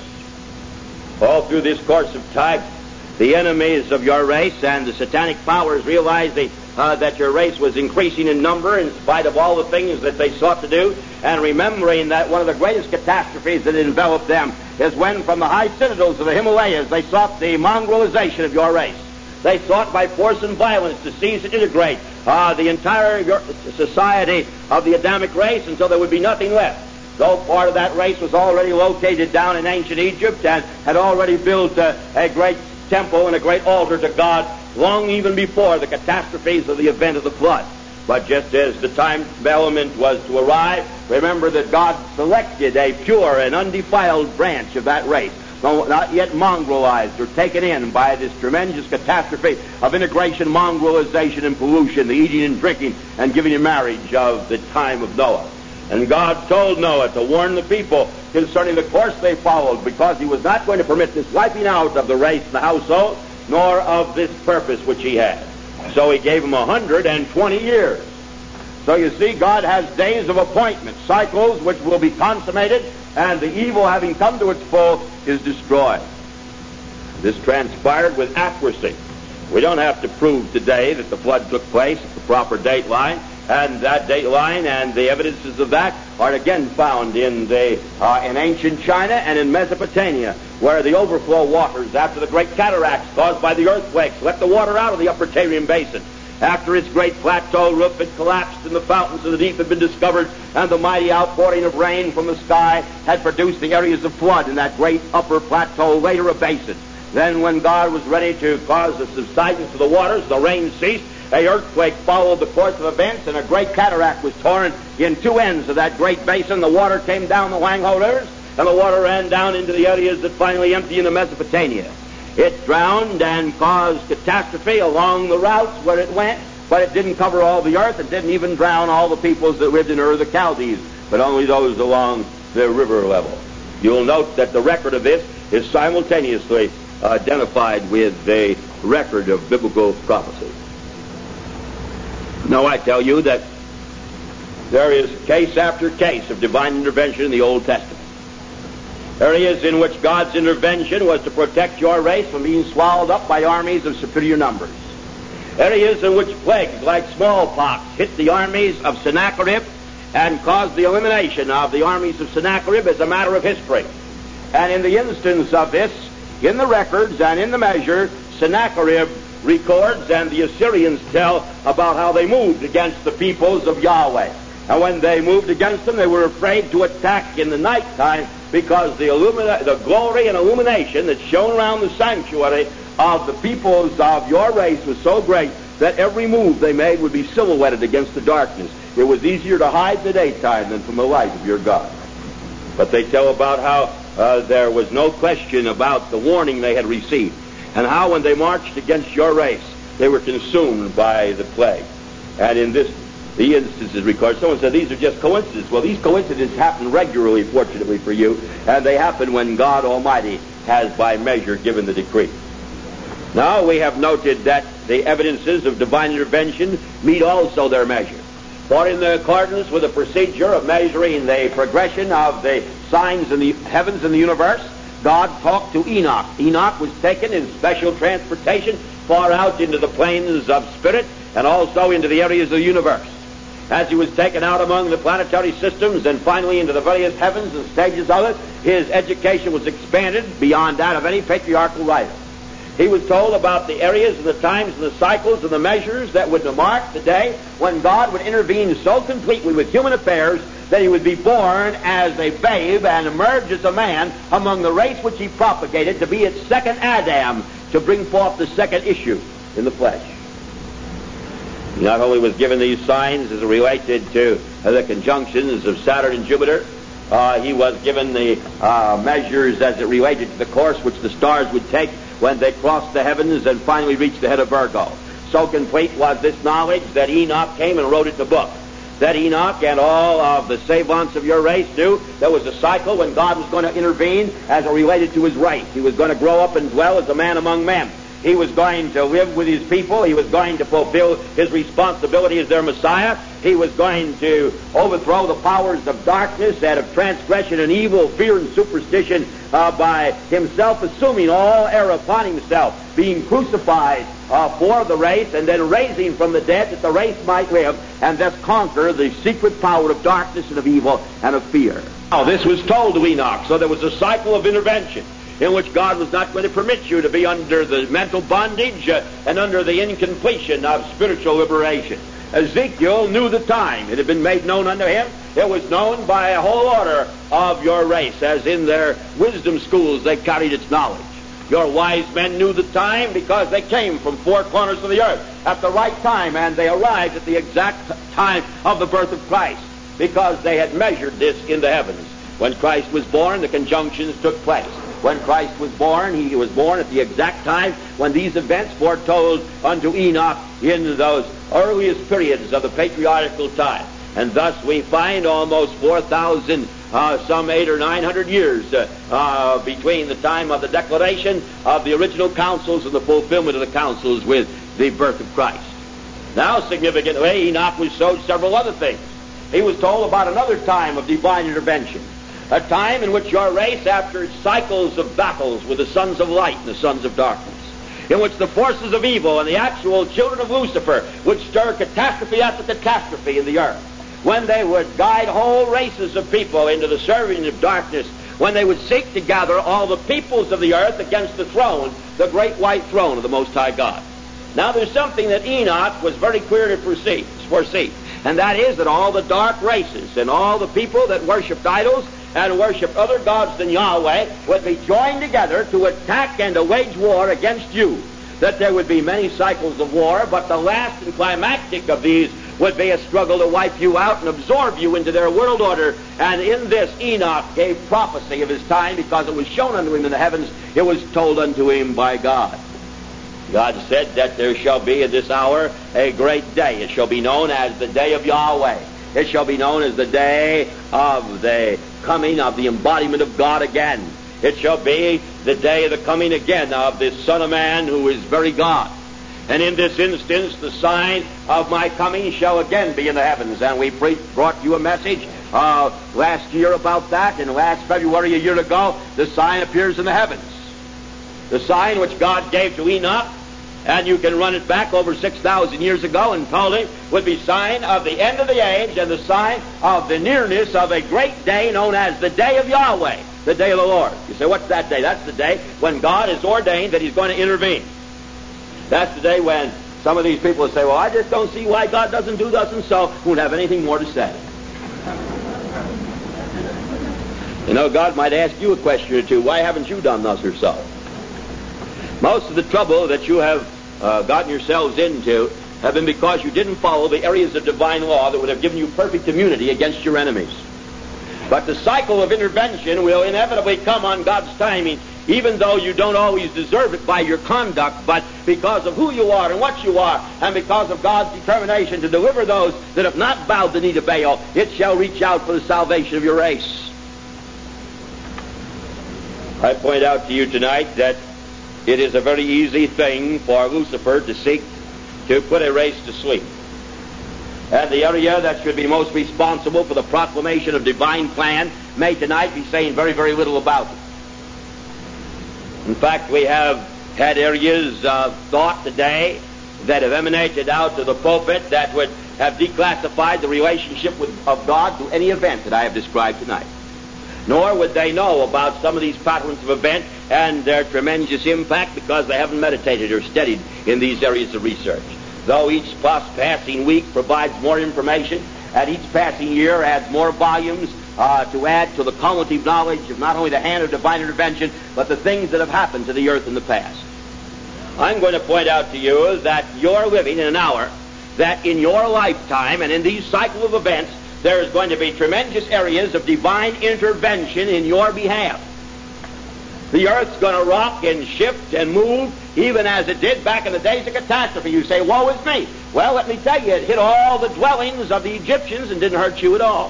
All through this course of time, the enemies of your race and the satanic powers realizing that your race was increasing in number in spite of all the things that they sought to do, and remembering that one of the greatest catastrophes that enveloped them is when from the high citadels of the Himalayas they sought the mongrelization of your race. They sought by force and violence to seize and integrate the entire society of the Adamic race until there would be nothing left. Though part of that race was already located down in ancient Egypt and had already built a great temple and a great altar to God long even before the catastrophes of the event of the flood. But just as the time element was to arrive, remember that God selected a pure and undefiled branch of that race, though not yet mongrelized or taken in by this tremendous catastrophe of integration, mongrelization, and pollution, the eating and drinking and giving in marriage of the time of Noah. And God told Noah to warn the people concerning the course they followed, because he was not going to permit this wiping out of the race and the household, nor of this purpose which he had. So he gave them 120 years. So you see, God has days of appointment, cycles which will be consummated, and the evil having come to its full is destroyed. This transpired with accuracy. We don't have to prove today that the flood took place at the proper date line, and that date line and the evidences of that are again found in ancient China and in Mesopotamia, where the overflow waters after the great cataracts caused by the earthquakes let the water out of the upper Tarim Basin. After its great plateau roof had collapsed and the fountains of the deep had been discovered, and the mighty outpouring of rain from the sky had produced the areas of flood in that great upper plateau, later a basin. Then when God was ready to cause the subsidence of the waters, the rain ceased, an earthquake followed the course of events, and a great cataract was torn in two ends of that great basin. The water came down the Huanghe rivers, and the water ran down into the areas that finally emptied into Mesopotamia. It drowned and caused catastrophe along the routes where it went, but it didn't cover all the earth. It didn't even drown all the peoples that lived in Ur, the Chaldees, but only those along the river level. You'll note that the record of this is simultaneously identified with the record of biblical prophecy. Now I tell you that there is case after case of divine intervention in the Old Testament. Areas in which God's intervention was to protect your race from being swallowed up by armies of superior numbers. Areas in which plagues like smallpox hit the armies of Sennacherib and caused the elimination of the armies of Sennacherib as a matter of history. And in the instance of this, in the records and in the measure, Sennacherib records and the Assyrians tell about how they moved against the peoples of Yahweh. And when they moved against them, they were afraid to attack in the nighttime, because the glory and illumination that shone around the sanctuary of the peoples of your race was so great that every move they made would be silhouetted against the darkness. It was easier to hide in the daytime than from the light of your God. But they tell about how there was no question about the warning they had received, and how when they marched against your race, they were consumed by the plague. And in this, the instances recorded, someone said these are just coincidences. Well, these coincidences happen regularly, fortunately for you, and they happen when God Almighty has by measure given the decree. Now we have noted that the evidences of divine intervention meet also their measure. For in accordance with the procedure of measuring the progression of the signs in the heavens and the universe, God talked to Enoch. Enoch was taken in special transportation far out into the planes of spirit and also into the areas of the universe. as he was taken out among the planetary systems and finally into the various heavens and stages of it, his education was expanded beyond that of any patriarchal writer. He was told about the areas and the times and the cycles and the measures that would mark the day when God would intervene so completely with human affairs that he would be born as a babe and emerge as a man among the race which he propagated to be its second Adam, to bring forth the second issue in the flesh. He not only was given these signs as related to the conjunctions of Saturn and Jupiter, he was given the measures as it related to the course which the stars would take when they crossed the heavens and finally reached the head of Virgo. So complete was this knowledge that Enoch came and wrote it in a book. That Enoch and all of the savants of your race knew there was a cycle when God was going to intervene as it related to his race. He was going to grow up and dwell as a man among men. He was going to live with his people. He was going to fulfill his responsibility as their Messiah. He was going to overthrow the powers of darkness and of transgression and evil, fear and superstition by himself assuming all error upon himself, being crucified for the race and then raising from the dead that the race might live and thus conquer the secret power of darkness and of evil and of fear. Now, this was told to Enoch, so there was a cycle of intervention in which God was not going to permit you to be under the mental bondage and under the incompletion of spiritual liberation. Ezekiel knew the time. It had been made known unto him. It was known by a whole order of your race, as in their wisdom schools they carried its knowledge. Your wise men knew the time because they came from four corners of the earth at the right time, and they arrived at the exact time of the birth of Christ because they had measured this in the heavens. When Christ was born, the conjunctions took place. When Christ was born, he was born at the exact time when these events foretold unto Enoch in those earliest periods of the patriarchal time. And thus we find almost 4,000, some 800 or 900 years between the time of the declaration of the original councils and the fulfillment of the councils with the birth of Christ. Now, significantly, Enoch was showed several other things. He was told about another time of divine intervention. A time in which your race, after cycles of battles with the sons of light and the sons of darkness, in which the forces of evil and the actual children of Lucifer would stir catastrophe after catastrophe in the earth, when they would guide whole races of people into the serving of darkness, when they would seek to gather all the peoples of the earth against the throne, the great white throne of the Most High God. Now there's something that Enoch was very clear to foresee, and that is that all the dark races and all the people that worshipped idols and worshipped other gods than Yahweh would be joined together to attack and to wage war against you. That there would be many cycles of war, but the last and climactic of these would be a struggle to wipe you out and absorb you into their world order. And in this Enoch gave prophecy of his time because it was shown unto him in the heavens. It was told unto him by God. God said that there shall be in this hour a great day. It shall be known as the day of Yahweh. It shall be known as the day of the coming of the embodiment of God again. It shall be the day of the coming again of this Son of Man who is very God. And in this instance, the sign of my coming shall again be in the heavens. And we brought you a message last year about that. And last February, a year ago, the sign appears in the heavens. The sign which God gave to Enoch, and you can run it back over 6,000 years ago and told it would be sign of the end of the age and the sign of the nearness of a great day known as the day of Yahweh, the day of the Lord. You say, what's that day? That's the day when God has ordained that he's going to intervene. That's the day when some of these people will say, well, I just don't see why God doesn't do thus and so. Won't have anything more to say. You know, God might ask you a question or two. Why haven't you done thus or so? Most of the trouble that you have gotten yourselves into have been because you didn't follow the areas of divine law that would have given you perfect immunity against your enemies. But the cycle of intervention will inevitably come on God's timing, even though you don't always deserve it by your conduct, but because of who you are and what you are, and because of God's determination to deliver those that have not bowed the knee to Baal, it shall reach out for the salvation of your race. I point out to you tonight that it is a very easy thing for Lucifer to seek to put a race to sleep. And the area that should be most responsible for the proclamation of divine plan may tonight be saying very, very little about it. In fact, we have had areas of thought today that have emanated out to the pulpit that would have declassified the relationship of God to any event that I have described tonight. Nor would they know about some of these patterns of event and their tremendous impact because they haven't meditated or studied in these areas of research. Though each passing week provides more information, and each passing year adds more volumes to add to the cumulative knowledge of not only the hand of divine intervention, but the things that have happened to the earth in the past. I'm going to point out to you that you're living in an hour that in your lifetime and in these cycle of events, there is going to be tremendous areas of divine intervention in your behalf. The earth's going to rock and shift and move, even as it did back in the days of catastrophe. You say, woe is me. Well, let me tell you, it hit all the dwellings of the Egyptians and didn't hurt you at all.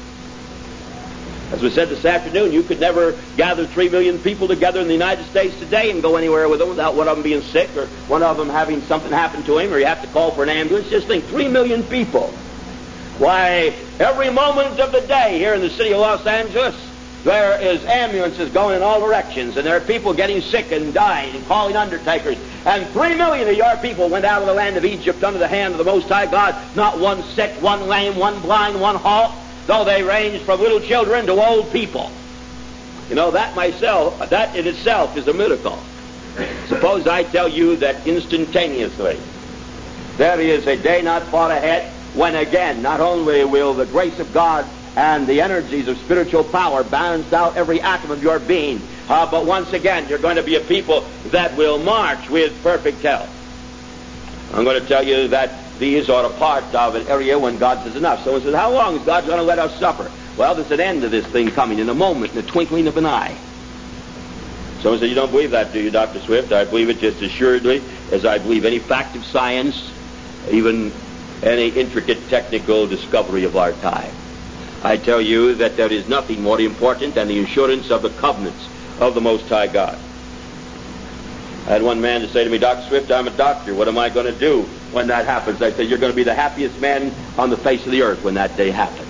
As we said this afternoon, you could never gather 3 million people together in the United States today and go anywhere with them without one of them being sick or one of them having something happen to him, or you have to call for an ambulance. Just think, 3 million people. Why, every moment of the day here in the city of Los Angeles, there is ambulances going in all directions, and there are people getting sick and dying and calling undertakers. And 3 million of your people went out of the land of Egypt under the hand of the Most High God. Not one sick, one lame, one blind, one halt, though they ranged from little children to old people. You know, that in itself is a miracle. Suppose I tell you that instantaneously there is a day not far ahead when again, not only will the grace of God and the energies of spiritual power balance out every atom of your being, but once again, you're going to be a people that will march with perfect health. I'm going to tell you that these are a part of an area when God says enough. Someone says, how long is God going to let us suffer? Well, there's an end to this thing coming in a moment, in the twinkling of an eye. Someone said, you don't believe that, do you, Dr. Swift? I believe it just assuredly as I believe any fact of science, even any intricate technical discovery of our time. I tell you that there is nothing more important than the assurance of the covenants of the Most High God. I had one man to say to me, Dr. Swift, I'm a doctor. What am I going to do when that happens? I said, you're going to be the happiest man on the face of the earth when that day happens.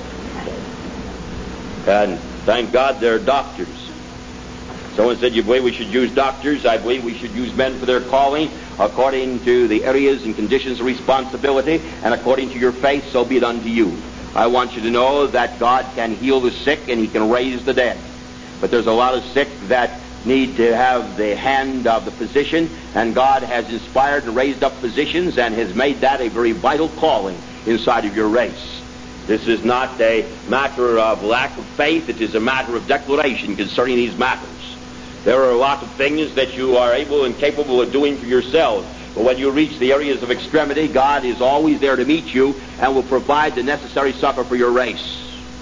And thank God they're doctors. Someone said, you believe we should use doctors? I believe we should use men for their calling according to the areas and conditions of responsibility, and according to your faith, so be it unto you. I want you to know that God can heal the sick and He can raise the dead. But there's a lot of sick that need to have the hand of the physician, and God has inspired and raised up physicians and has made that a very vital calling inside of your race. This is not a matter of lack of faith. It is a matter of declaration concerning these matters. There are a lot of things that you are able and capable of doing for yourselves. But when you reach the areas of extremity, God is always there to meet you and will provide the necessary succor for your race.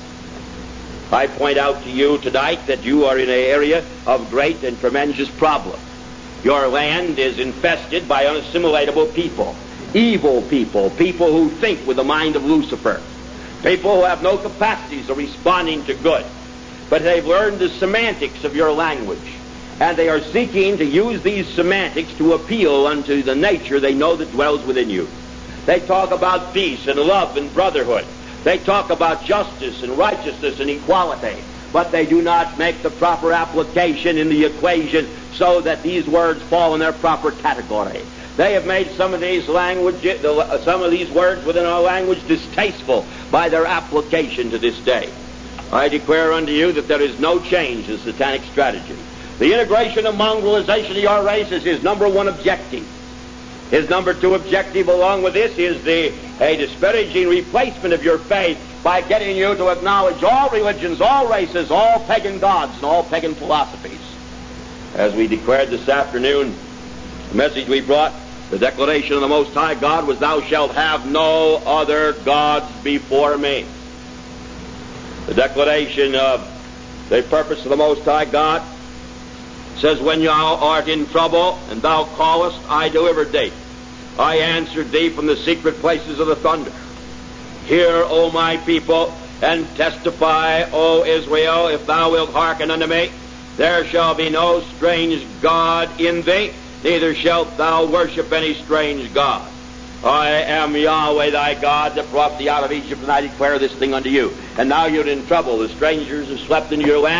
I point out to you tonight that you are in an area of great and tremendous problem. Your land is infested by unassimilatable people, evil people, people who think with the mind of Lucifer, people who have no capacities of responding to good, but they've learned the semantics of your language. And they are seeking to use these semantics to appeal unto the nature they know that dwells within you. They talk about peace and love and brotherhood. They talk about justice and righteousness and equality. But they do not make the proper application in the equation so that these words fall in their proper category. They have made some of these words within our language distasteful by their application to this day. I declare unto you that there is no change in satanic strategy. The integration and mongrelization of your race is his number one objective. His number two objective along with this is a disparaging replacement of your faith by getting you to acknowledge all religions, all races, all pagan gods, and all pagan philosophies. As we declared this afternoon, the message we brought, the declaration of the Most High God was, thou shalt have no other gods before me. The declaration of the purpose of the Most High God says, when thou art in trouble and thou callest, I delivered thee. I answered thee from the secret places of the thunder. Hear, O my people, and testify, O Israel, if thou wilt hearken unto me, there shall be no strange god in thee, neither shalt thou worship any strange god. I am Yahweh thy God that brought thee out of Egypt, and I declare this thing unto you. And now you're in trouble. The strangers have slept in your land,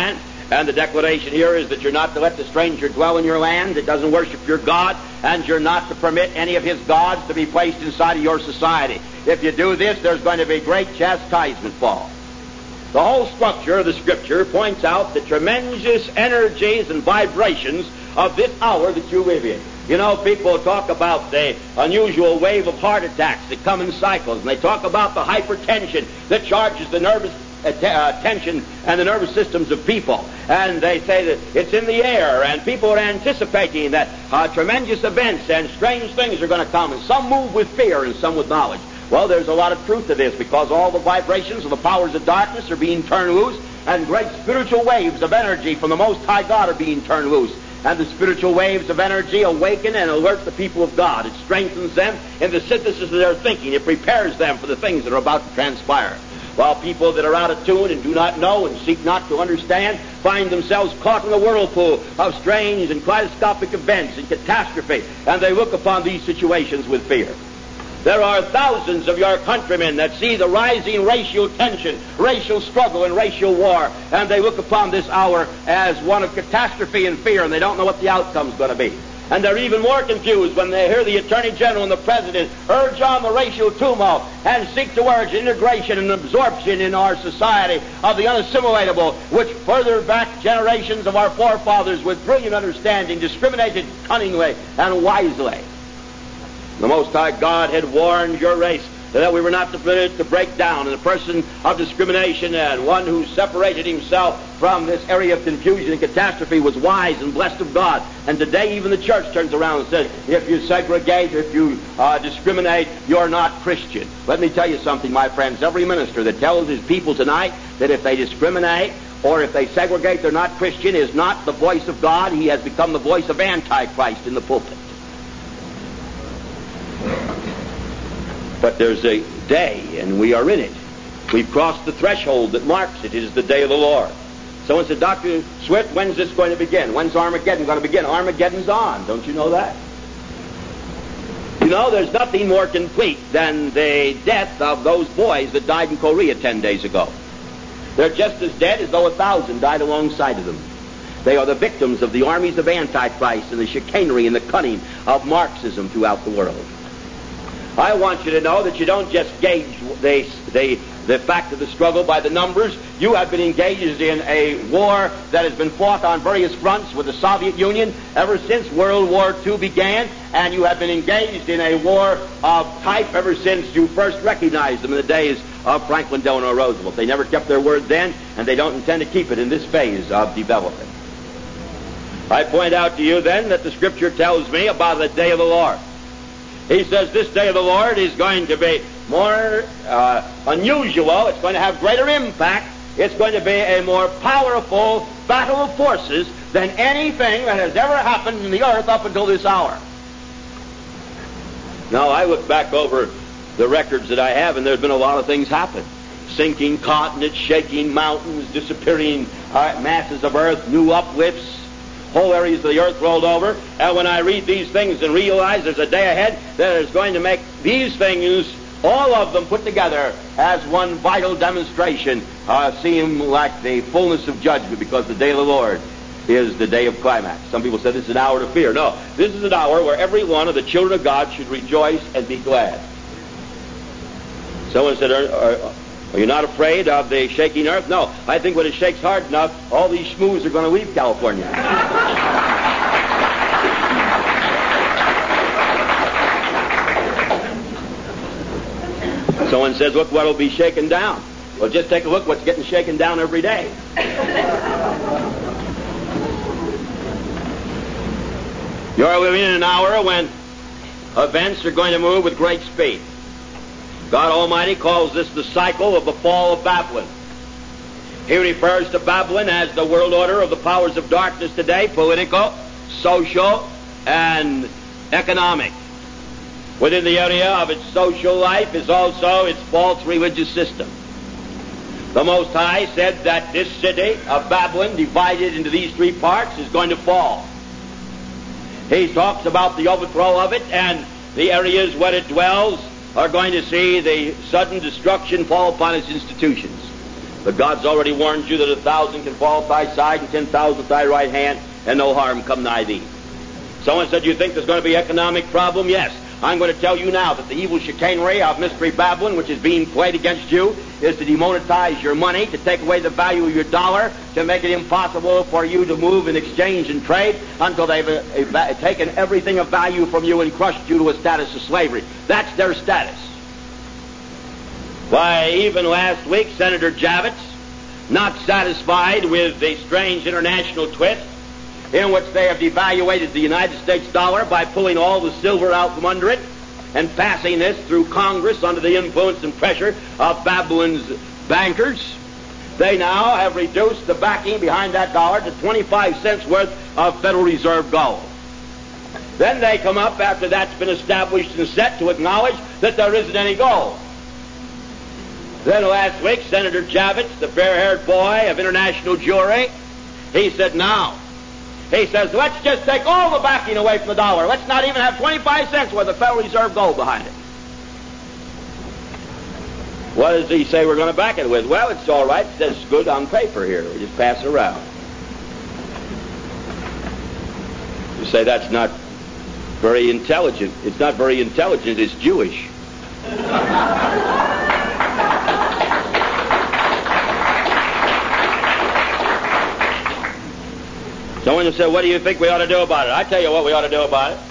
And the declaration here is that you're not to let the stranger dwell in your land that doesn't worship your God, and you're not to permit any of his gods to be placed inside of your society. If you do this, there's going to be great chastisement fall. The whole structure of the Scripture points out the tremendous energies and vibrations of this hour that you live in. You know, people talk about the unusual wave of heart attacks that come in cycles, and they talk about the hypertension that charges the nervous tension and the nervous systems of people. And they say that it's in the air, and people are anticipating that tremendous events and strange things are going to come, and some move with fear and some with knowledge. Well, there's a lot of truth to this, because all the vibrations of the powers of darkness are being turned loose, and great spiritual waves of energy from the Most High God are being turned loose. And the spiritual waves of energy awaken and alert the people of God. It strengthens them in the synthesis of their thinking. It prepares them for the things that are about to transpire. While people that are out of tune and do not know and seek not to understand find themselves caught in the whirlpool of strange and kaleidoscopic events and catastrophe, and they look upon these situations with fear. There are thousands of your countrymen that see the rising racial tension, racial struggle, and racial war, and they look upon this hour as one of catastrophe and fear, and they don't know what the outcome's going to be. And they're even more confused when they hear the Attorney General and the President urge on the racial tumult and seek to urge integration and absorption in our society of the unassimilatable, which further back generations of our forefathers with brilliant understanding discriminated cunningly and wisely. The Most High God had warned your race that we were not permitted to break down in a person of discrimination, and one who separated himself from this area of confusion and catastrophe was wise and blessed of God. And today even the church turns around and says, if you segregate, if you discriminate, you're not Christian. Let me tell you something, my friends. Every minister that tells his people tonight that if they discriminate or if they segregate, they're not Christian, is not the voice of God. He has become the voice of Antichrist in the pulpit. But there's a day, and we are in it. We've crossed the threshold that marks it. It is the day of the Lord. Someone said, Dr. Swift, when's this going to begin? When's Armageddon going to begin? Armageddon's on. Don't you know that? You know, there's nothing more complete than the death of those boys that died in Korea 10 days ago. They're just as dead as though 1,000 died alongside of them. They are the victims of the armies of Antichrist and the chicanery and the cunning of Marxism throughout the world. I want you to know that you don't just gauge the fact of the struggle by the numbers. You have been engaged in a war that has been fought on various fronts with the Soviet Union ever since World War II began, and you have been engaged in a war of type ever since you first recognized them in the days of Franklin Delano Roosevelt. They never kept their word then, and they don't intend to keep it in this phase of development. I point out to you then that the Scripture tells me about the day of the Lord. He says this day of the Lord is going to be more unusual. It's going to have greater impact. It's going to be a more powerful battle of forces than anything that has ever happened in the earth up until this hour. Now, I look back over the records that I have, and there's been a lot of things happen. Sinking continents, shaking mountains, disappearing masses of earth, new uplifts, whole areas of the earth rolled over. And when I read these things and realize there's a day ahead that is going to make these things, all of them put together as one vital demonstration, seem like the fullness of judgment, because the day of the Lord is the day of climax. Some people say this is an hour to fear. No, this is an hour where every one of the children of God should rejoice and be glad. Someone said, are you not afraid of the shaking earth? No. I think when it shakes hard enough, all these schmoos are going to leave California. Someone says, look what will be shaken down. Well, just take a look what's getting shaken down every day. You're living in an hour when events are going to move with great speed. God Almighty calls this the cycle of the fall of Babylon. He refers to Babylon as the world order of the powers of darkness today, political, social, and economic. Within the area of its social life is also its false religious system. The Most High said that this city of Babylon, divided into these three parts, is going to fall. He talks about the overthrow of it, and the areas where it dwells are going to see the sudden destruction fall upon its institutions. But God's already warned you that 1,000 can fall at thy side and 10,000 at thy right hand, and no harm come nigh thee. Someone said, you think there's going to be economic problem? Yes. I'm going to tell you now that the evil chicanery of Mystery Babylon, which is being played against you, is to demonetize your money, to take away the value of your dollar, to make it impossible for you to move and exchange and trade until they've taken everything of value from you and crushed you to a status of slavery. That's their status. Why, even last week, Senator Javits, not satisfied with the strange international twist in which they have devaluated the United States dollar by pulling all the silver out from under it and passing this through Congress under the influence and pressure of Babylon's bankers, they now have reduced the backing behind that dollar to 25 cents worth of Federal Reserve gold. Then they come up, after that's been established and set, to acknowledge that there isn't any gold. Then last week, Senator Javits, the fair-haired boy of international jewelry, he said, now, he says, let's just take all the backing away from the dollar. Let's not even have 25 cents worth of Federal Reserve gold behind it. What does he say we're going to back it with? Well, it's all right. It says good on paper here. We just pass it around. You say that's not very intelligent. It's not very intelligent. It's Jewish. Someone said, what do you think we ought to do about it? I tell you what we ought to do about it.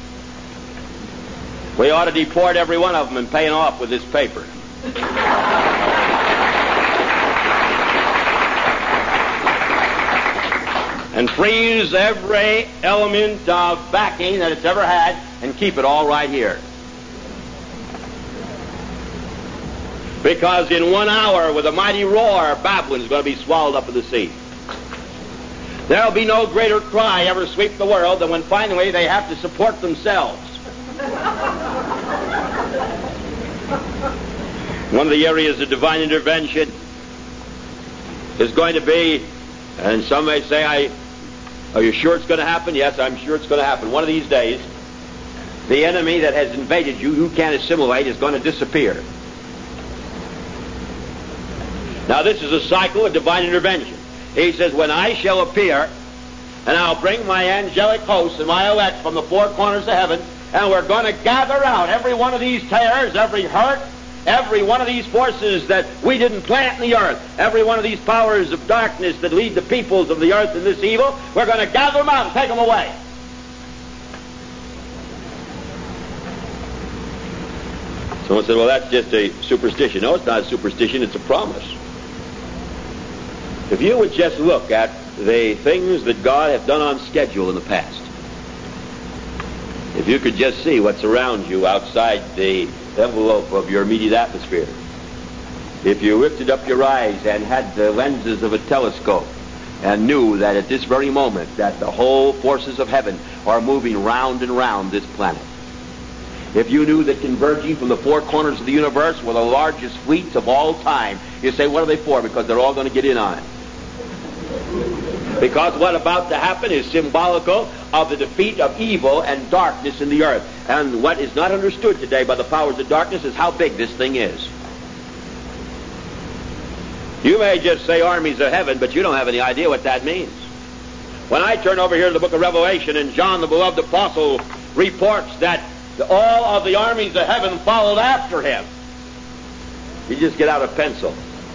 We ought to deport every one of them and pay them off with this paper. And freeze every element of backing that it's ever had and keep it all right here. Because in 1 hour, with a mighty roar, Babylon is going to be swallowed up in the sea. There'll be no greater cry ever sweep the world than when finally they have to support themselves. One of the areas of divine intervention is going to be, and some may say, are you sure it's going to happen? Yes, I'm sure it's going to happen. One of these days, the enemy that has invaded you can't assimilate, is going to disappear. Now, this is a cycle of divine intervention. He says, when I shall appear, and I'll bring my angelic hosts and my elect from the four corners of heaven, and we're going to gather out every one of these tares, every hurt, every one of these forces that we didn't plant in the earth, every one of these powers of darkness that lead the peoples of the earth in this evil, we're going to gather them out and take them away. Someone said, well, that's just a superstition. No, it's not a superstition, it's a promise. If you would just look at the things that God hath done on schedule in the past, if you could just see what's around you outside the envelope of your immediate atmosphere, if you lifted up your eyes and had the lenses of a telescope and knew that at this very moment that the whole forces of heaven are moving round and round this planet, if you knew that converging from the four corners of the universe were the largest fleets of all time, you say, what are they for? Because they're all going to get in on it. Because what's about to happen is symbolical of the defeat of evil and darkness in the earth. And what is not understood today by the powers of darkness is how big this thing is. You may just say armies of heaven, but you don't have any idea what that means. When I turn over here to the book of Revelation, and John, the beloved apostle, reports that all of the armies of heaven followed after him, you just get out a pencil.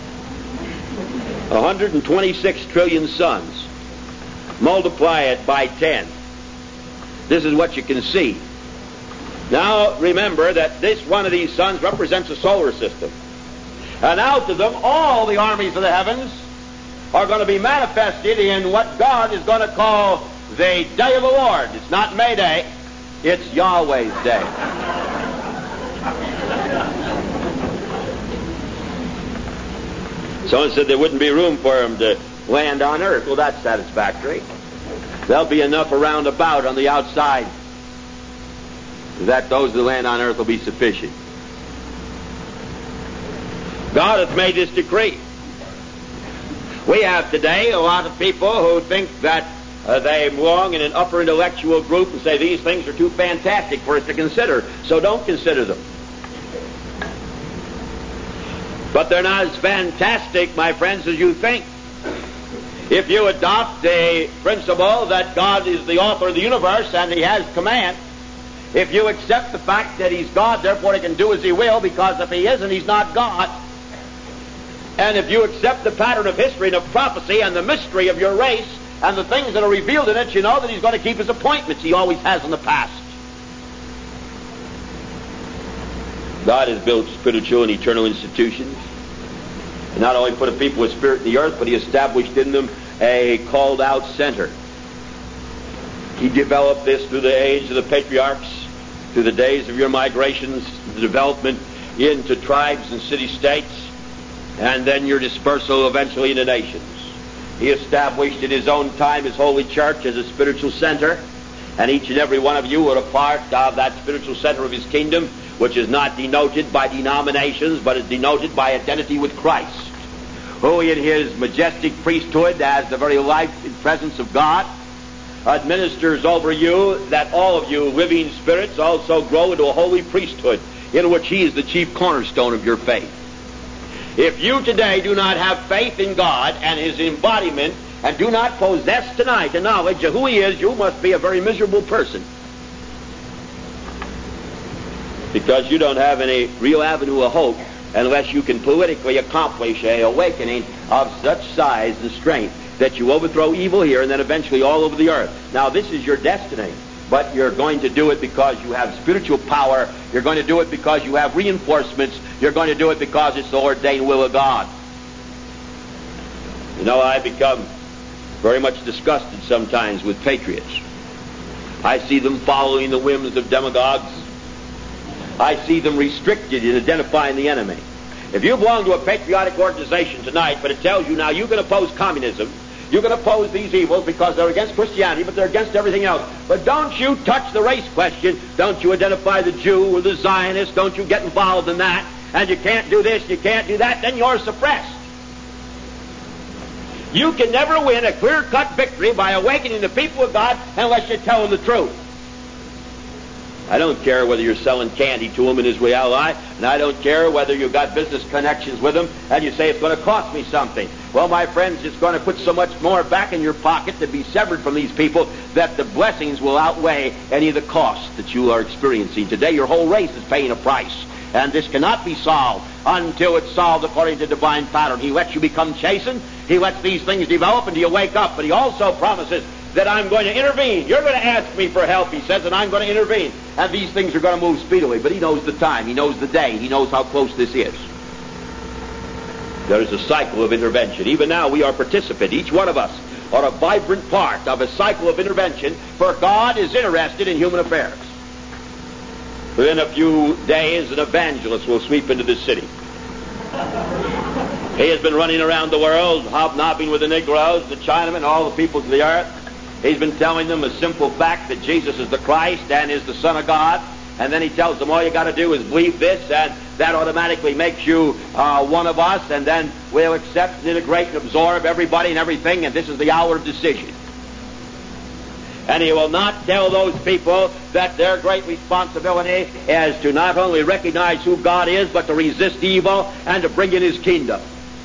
126 trillion suns. Multiply it by 10. This is what you can see. Now remember that this one of these suns represents a solar system. And out of them, all the armies of the heavens are going to be manifested in what God is going to call the day of the Lord. It's not May Day, it's Yahweh's day. Someone said there wouldn't be room for them to land on earth. Well, that's satisfactory. There'll be enough around about on the outside that those that land on earth will be sufficient. God hath made this decree. We have today a lot of people who think that they belong in an upper intellectual group and say these things are too fantastic for us to consider, so don't consider them. But they're not as fantastic, my friends, as you think. If you adopt a principle that God is the author of the universe and He has command, if you accept the fact that He's God, therefore He can do as He will, because if He isn't, He's not God. And if you accept the pattern of history and of prophecy and the mystery of your race and the things that are revealed in it, you know that He's going to keep His appointments He always has in the past. God has built spiritual and eternal institutions. He not only put a people with spirit in the earth, but He established in them a called-out center. He developed this through the age of the patriarchs, through the days of your migrations, the development into tribes and city-states, and then your dispersal eventually into nations. He established in His own time His holy church as a spiritual center, and each and every one of you are a part of that spiritual center of His kingdom, which is not denoted by denominations, but is denoted by identity with Christ, who in His majestic priesthood, as the very life and presence of God, administers over you, that all of you living spirits also grow into a holy priesthood, in which He is the chief cornerstone of your faith. If you today do not have faith in God and His embodiment, and do not possess tonight the knowledge of who He is, you must be a very miserable person, because you don't have any real avenue of hope unless you can politically accomplish an awakening of such size and strength that you overthrow evil here and then eventually all over the earth. Now, this is your destiny, but you're going to do it because you have spiritual power. You're going to do it because you have reinforcements. You're going to do it because it's the ordained will of God. You know, I become very much disgusted sometimes with patriots. I see them following the whims of demagogues. I see them restricted in identifying the enemy. If you belong to a patriotic organization tonight, but it tells you now you can oppose communism, you can oppose these evils because they're against Christianity, but they're against everything else. But don't you touch the race question. Don't you identify the Jew or the Zionist. Don't you get involved in that. And you can't do this, you can't do that. Then you're suppressed. You can never win a clear-cut victory by awakening the people of God unless you tell them the truth. I don't care whether you're selling candy to them in Israel, and I don't care whether you've got business connections with them, and you say it's going to cost me something. Well, my friends, it's going to put so much more back in your pocket to be severed from these people that the blessings will outweigh any of the costs that you are experiencing. Today, your whole race is paying a price, and this cannot be solved until it's solved according to divine pattern. He lets you become chastened. He lets these things develop until you wake up, but He also promises that I'm going to intervene. You're going to ask me for help, He says, and I'm going to intervene. And these things are going to move speedily. But He knows the time. He knows the day. He knows how close this is. There is a cycle of intervention. Even now we are participants. Each one of us are a vibrant part of a cycle of intervention, for God is interested in human affairs. Within a few days, an evangelist will sweep into this city. He has been running around the world, hobnobbing with the Negroes, the Chinamen, all the peoples of the earth. He's been telling them a simple fact that Jesus is the Christ and is the Son of God. And then he tells them all you got to do is believe this, and that automatically makes you one of us, and then we'll accept and integrate and absorb everybody and everything, and this is the hour of decision. And he will not tell those people that their great responsibility is to not only recognize who God is, but to resist evil and to bring in His kingdom.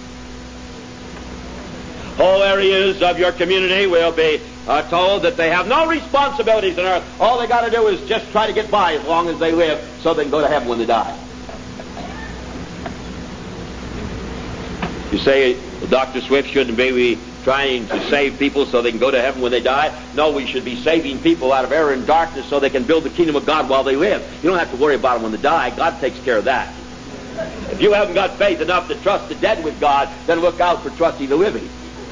Whole areas of your community will be told that they have no responsibilities on earth. All they got to do is just try to get by as long as they live so they can go to heaven when they die. You say Dr. Swift shouldn't be trying to save people so they can go to heaven when they die? No, we should be saving people out of error and darkness so they can build the kingdom of God while they live. You don't have to worry about them when they die. God takes care of that. If you haven't got faith enough to trust the dead with God, then look out for trusting the living.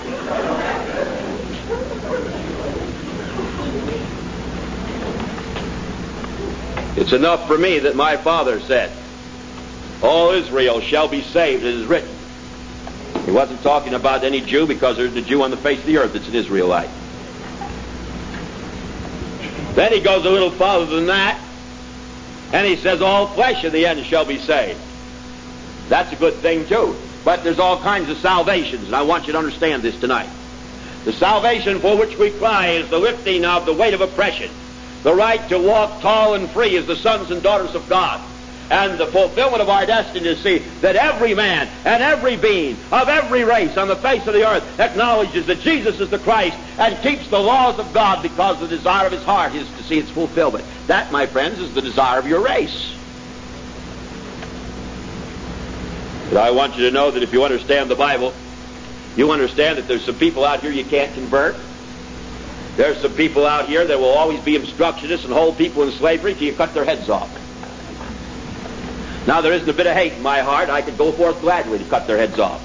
It's enough for me that my Father said, all Israel shall be saved, it is written. He wasn't talking about any Jew, because there's a Jew on the face of the earth that's an Israelite. Then he goes a little farther than that, and he says all flesh in the end shall be saved. That's a good thing too. But there's all kinds of salvations, and I want you to understand this tonight. The salvation for which we cry is the lifting of the weight of oppression. The right to walk tall and free as the sons and daughters of God. and the fulfillment of our destiny to see that every man and every being of every race on the face of the earth acknowledges that Jesus is the Christ and keeps the laws of God, because the desire of his heart is to see its fulfillment. That, my friends, is the desire of your race. But I want you to know that if you understand the Bible, you understand that there's some people out here you can't convert. There's some people out here that will always be obstructionists and hold people in slavery till you cut their heads off. Now, there isn't a bit of hate in my heart. I could go forth gladly to cut their heads off.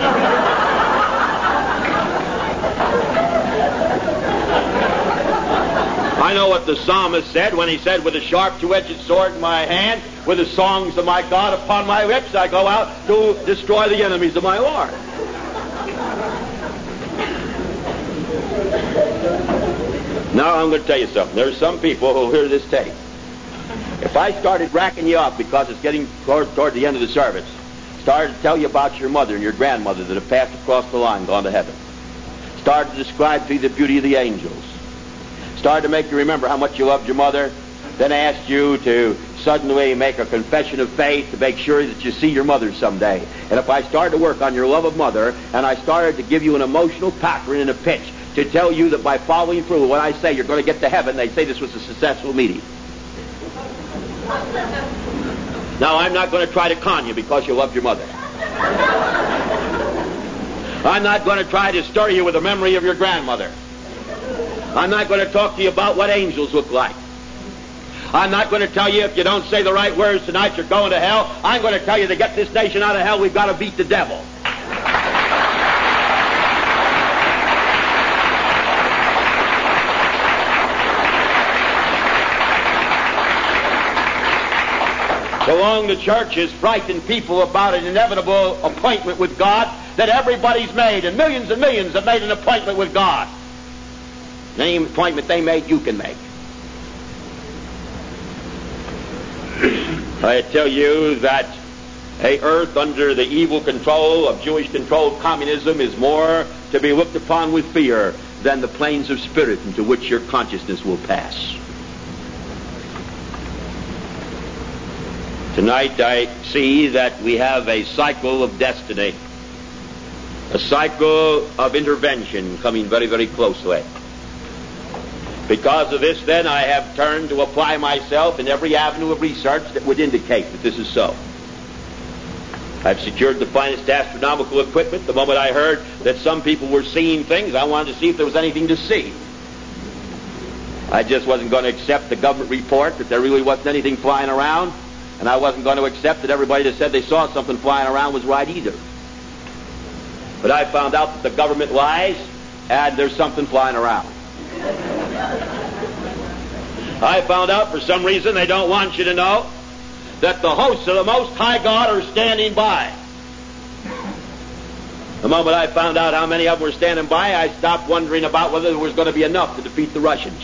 I know what the psalmist said when he said, with a sharp two-edged sword in my hand, with the songs of my God upon my lips, I go out to destroy the enemies of my Lord. Now I'm going to tell you something. There's some people who will hear this tape. If I started racking you up because it's getting toward the end of the service, started to tell you about your mother and your grandmother that have passed across the line, gone to heaven, started to describe to you the beauty of the angels, started to make you remember how much you loved your mother, then asked you to suddenly make a confession of faith to make sure that you see your mother someday. And if I started to work on your love of mother, and I started to give you an emotional pattern and a pitch to tell you that by following through, when I say you're going to get to heaven, they say this was a successful meeting. Now, I'm not going to try to con you because you loved your mother. I'm not going to try to stir you with the memory of your grandmother. I'm not going to talk to you about what angels look like. I'm not going to tell you if you don't say the right words tonight, you're going to hell. I'm going to tell you to get this nation out of hell, we've got to beat the devil. So long the church has frightened people about an inevitable appointment with God that everybody's made, and millions have made an appointment with God. Any appointment they made, you can make. I tell you that a earth under the evil control of Jewish-controlled communism is more to be looked upon with fear than the planes of spirit into which your consciousness will pass. Tonight I see that we have a cycle of destiny, a cycle of intervention coming very, very closely. Because of this, then, I have turned to apply myself in every avenue of research that would indicate that this is so. I've secured the finest astronomical equipment. The moment I heard that some people were seeing things, I wanted to see if there was anything to see. I just wasn't going to accept the government report that there really wasn't anything flying around, and I wasn't going to accept that everybody that said they saw something flying around was right either. But I found out that the government lies, and there's something flying around. I found out for some reason they don't want you to know that the hosts of the Most High God are standing by. The moment I found out how many of them were standing by, I stopped wondering about whether there was going to be enough to defeat the Russians.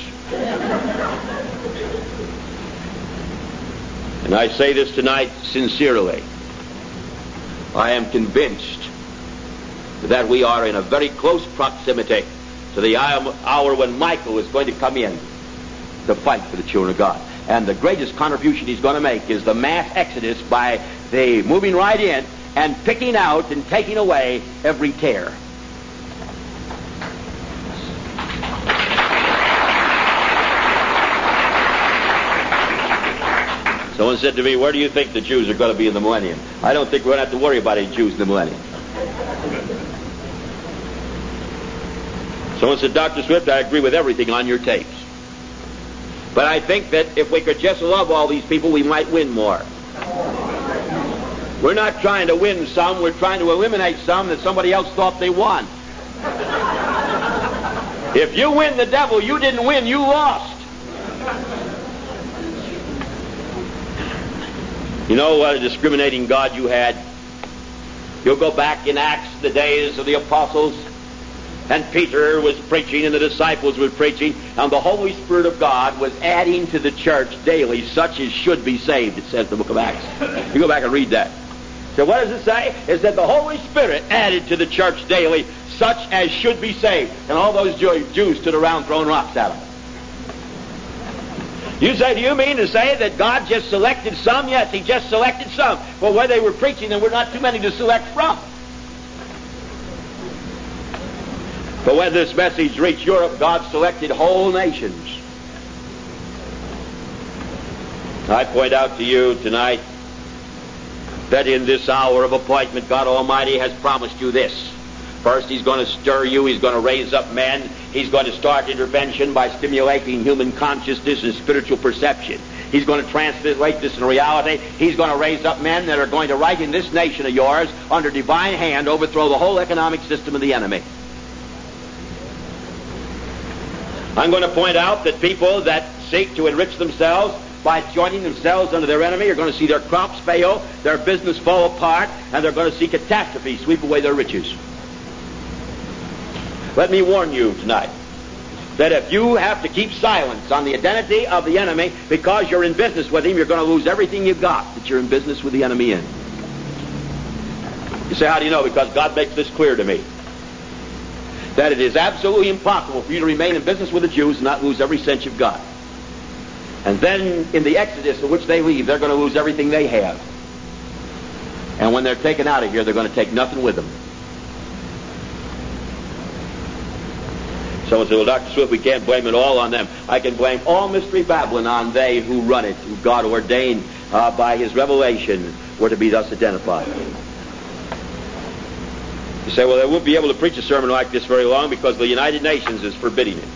And I say this tonight sincerely. I am convinced that we are in a very close proximity to the hour when Michael is going to come in to fight for the children of God. And the greatest contribution he's going to make is the mass exodus by the moving right in and picking out and taking away every tear. Someone said to me, where do you think the Jews are going to be in the millennium? I don't think we're going to have to worry about any Jews in the millennium. Someone said, Dr. Swift, I agree with everything on your tapes. But I think that if we could just love all these people, we might win more. We're not trying to win some, we're trying to eliminate some that somebody else thought they won. If you win the devil, you didn't win, you lost. You know what a discriminating God you had? You'll go back in Acts, the days of the apostles, and Peter was preaching and the disciples were preaching, and the Holy Spirit of God was adding to the church daily such as should be saved, it says in the book of Acts. You go back and read that. So what does it say? It said the Holy Spirit added to the church daily such as should be saved. And all those Jews stood around throwing rocks at them. You say, do you mean to say that God just selected some? Yes, He just selected some. Well, where they were preaching, there were not too many to select from. But when this message reached Europe, God selected whole nations. I point out to you tonight that in this hour of appointment, God Almighty has promised you this. First, He's going to stir you. He's going to raise up men. He's going to start intervention by stimulating human consciousness and spiritual perception. He's going to translate this in reality. He's going to raise up men that are going to, right in this nation of yours, under divine hand, overthrow the whole economic system of the enemy. I'm going to point out that people that seek to enrich themselves by joining themselves under their enemy are going to see their crops fail, their business fall apart, and they're going to see catastrophe sweep away their riches. Let me warn you tonight that if you have to keep silence on the identity of the enemy because you're in business with him, you're going to lose everything you've got that you're in business with the enemy in. You say, how do you know? Because God makes this clear to me. That it is absolutely impossible for you to remain in business with the Jews and not lose every cent you've got. And then in the exodus in which they leave, they're going to lose everything they have. And when they're taken out of here, they're going to take nothing with them. Someone said, well, Dr. Swift, we can't blame it all on them. I can blame all Mystery Babylon on they who run it, who God ordained by His revelation were to be thus identified. You say, well, they won't be able to preach a sermon like this very long because the United Nations is forbidding it.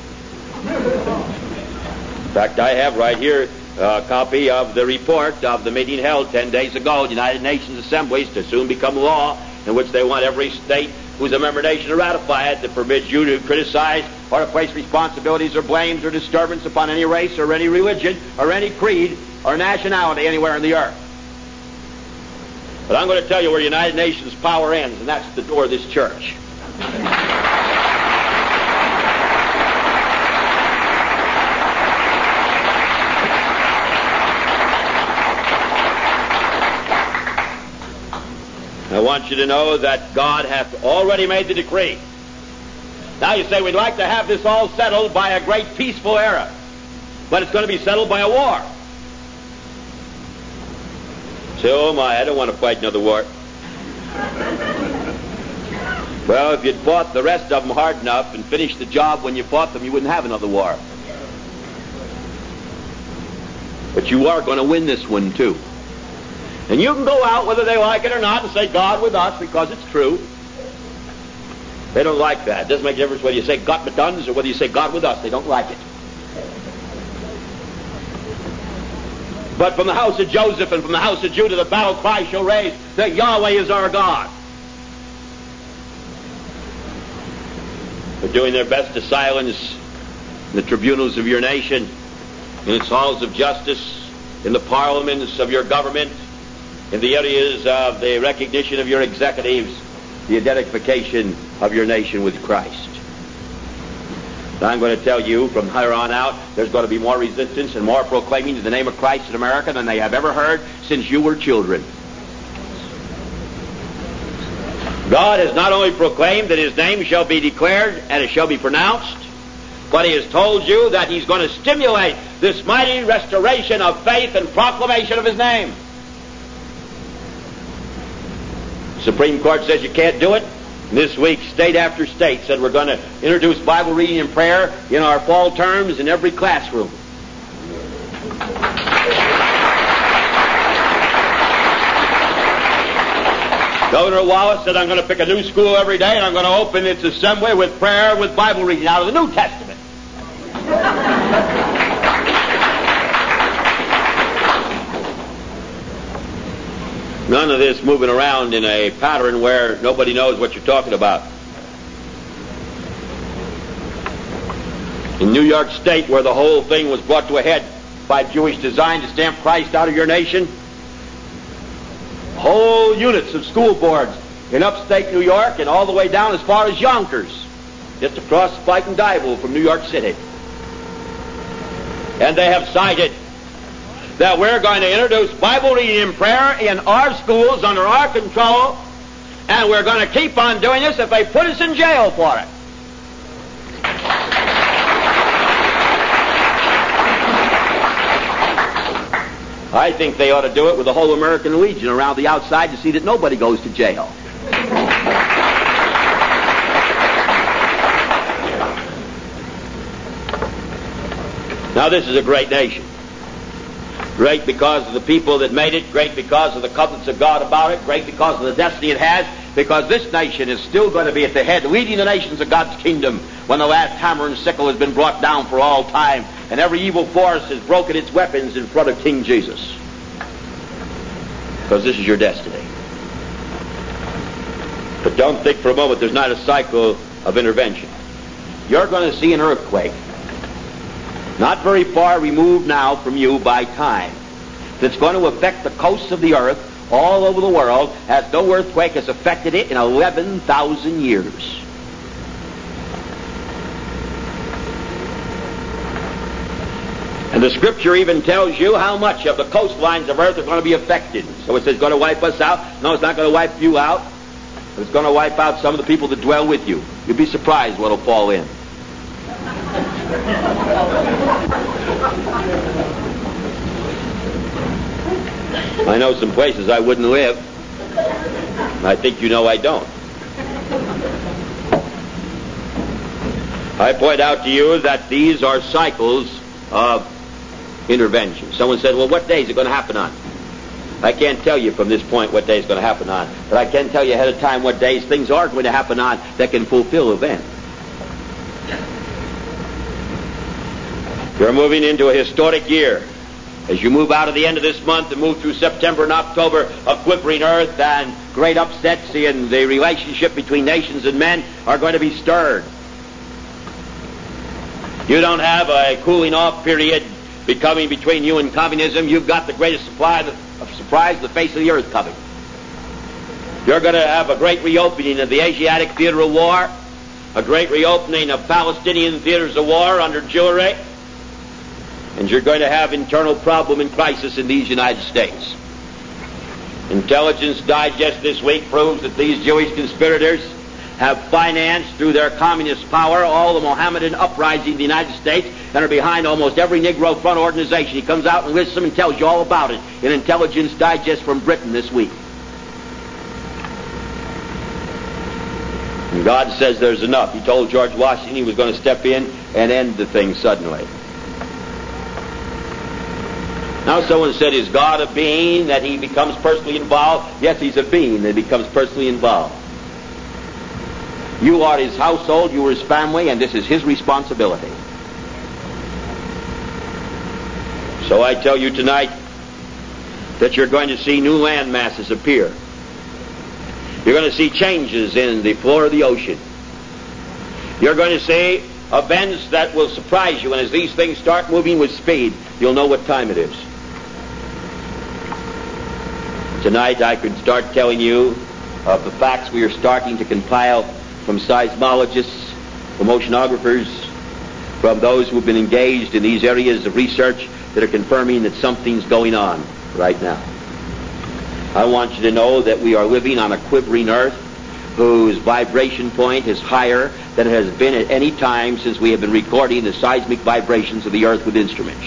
In fact, I have right here a copy of the report of the meeting held 10 days ago, United Nations assemblies to soon become law, in which they want every state who's a member nation to ratify it, that forbids you to criticize or to place responsibilities or blames or disturbance upon any race or any religion or any creed or nationality anywhere on the earth. But I'm going to tell you where United Nations power ends, and that's the door of this church. I want you to know that God hath already made the decree. Now you say, we'd like to have this all settled by a great peaceful era, but it's going to be settled by a war. Say, oh my, I don't want to fight another war. Well, if you'd fought the rest of them hard enough and finished the job when you fought them, you wouldn't have another war. But you are going to win this one too. And you can go out, whether they like it or not, and say, God with us, because it's true. They don't like that. It doesn't make a difference whether you say God with us or whether you say God with us. They don't like it. But from the house of Joseph and from the house of Judah, the battle cry shall raise that Yahweh is our God. They're doing their best to silence the tribunals of your nation, in its halls of justice, in the parliaments of your government, in the areas of the recognition of your executives, the identification of your nation with Christ. And I'm going to tell you from here on out, there's going to be more resistance and more proclaiming to the name of Christ in America than they have ever heard since you were children. God has not only proclaimed that His name shall be declared and it shall be pronounced, but He has told you that He's going to stimulate this mighty restoration of faith and proclamation of His name. Supreme Court says you can't do it. This week, state after state said we're going to introduce Bible reading and prayer in our fall terms in every classroom. Governor Wallace said, I'm going to pick a new school every day and I'm going to open its assembly with prayer, with Bible reading out of the New Testament. None of this moving around in a pattern where nobody knows what you're talking about. In New York State, where the whole thing was brought to a head by Jewish design to stamp Christ out of your nation, whole units of school boards in upstate New York and all the way down as far as Yonkers, just across Spike and Dybel from New York City. And they have cited that we're going to introduce Bible reading and prayer in our schools under our control, and we're going to keep on doing this if they put us in jail for it. I think they ought to do it with the whole American Legion around the outside to see that nobody goes to jail. Now, this is a great nation. Great because of the people that made it, great because of the covenants of God about it, great because of the destiny it has, because this nation is still going to be at the head, leading the nations of God's kingdom when the last hammer and sickle has been brought down for all time, and every evil force has broken its weapons in front of King Jesus. Because this is your destiny. But don't think for a moment there's not a cycle of intervention. You're going to see an earthquake, not very far removed now from you by time, that's going to affect the coasts of the earth all over the world as no earthquake has affected it in 11,000 years. And the Scripture even tells you how much of the coastlines of earth are going to be affected. So it says it's going to wipe us out. No, it's not going to wipe you out. It's going to wipe out some of the people that dwell with you. You'll be surprised what will fall in. I know some places I wouldn't live. I think you know I don't. I point out to you that these are cycles of intervention. Someone said, well, what day is it going to happen on? I can't tell you from this point what day it's going to happen on, but I can tell you ahead of time what days things are going to happen on that can fulfill events. You're moving into a historic year. As you move out of the end of this month and move through September and October, a quivering earth and great upsets in the relationship between nations and men are going to be stirred. You don't have a cooling off period becoming between you and communism. You've got the greatest surprise the face of the earth coming. You're going to have a great reopening of the Asiatic theater of war, a great reopening of Palestinian theaters of war under Jewry, and you're going to have internal problem and crisis in these United States. Intelligence Digest this week proves that these Jewish conspirators have financed through their communist power all the Mohammedan uprising in the United States and are behind almost every Negro Front organization. He comes out and lists them and tells you all about it in Intelligence Digest from Britain this week. And God says there's enough. He told George Washington he was going to step in and end the thing suddenly. Now someone said, is God a being that he becomes personally involved? Yes, he's a being that becomes personally involved. You are his household, you are his family, and this is his responsibility. So I tell you tonight that you're going to see new land masses appear. You're going to see changes in the floor of the ocean. You're going to see events that will surprise you, and as these things start moving with speed, you'll know what time it is. Tonight I could start telling you of the facts we are starting to compile from seismologists, from oceanographers, from those who have been engaged in these areas of research that are confirming that something's going on right now. I want you to know that we are living on a quivering earth whose vibration point is higher than it has been at any time since we have been recording the seismic vibrations of the earth with instruments.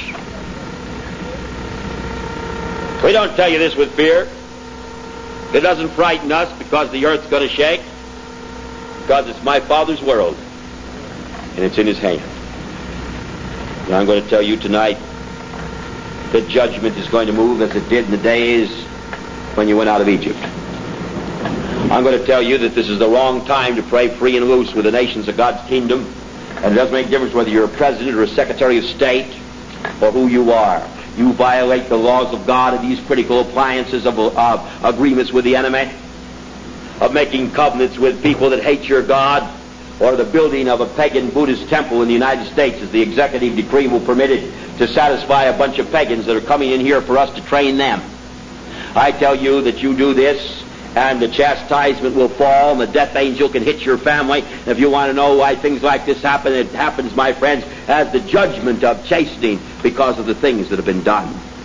We don't tell you this with fear. It doesn't frighten us because the earth's going to shake, because it's my Father's world, and it's in his hand. And I'm going to tell you tonight that judgment is going to move as it did in the days when you went out of Egypt. I'm going to tell you that this is the wrong time to pray free and loose with the nations of God's kingdom, and it doesn't make a difference whether you're a president or a secretary of state or who you are. You violate the laws of God of these critical appliances of agreements with the enemy, of making covenants with people that hate your God, or the building of a pagan Buddhist temple in the United States as the executive decree will permit it to satisfy a bunch of pagans that are coming in here for us to train them. I tell you that you do this, and the chastisement will fall, and the death angel can hit your family. And if you want to know why things like this happen, it happens, my friends, as the judgment of chastening because of the things that have been done.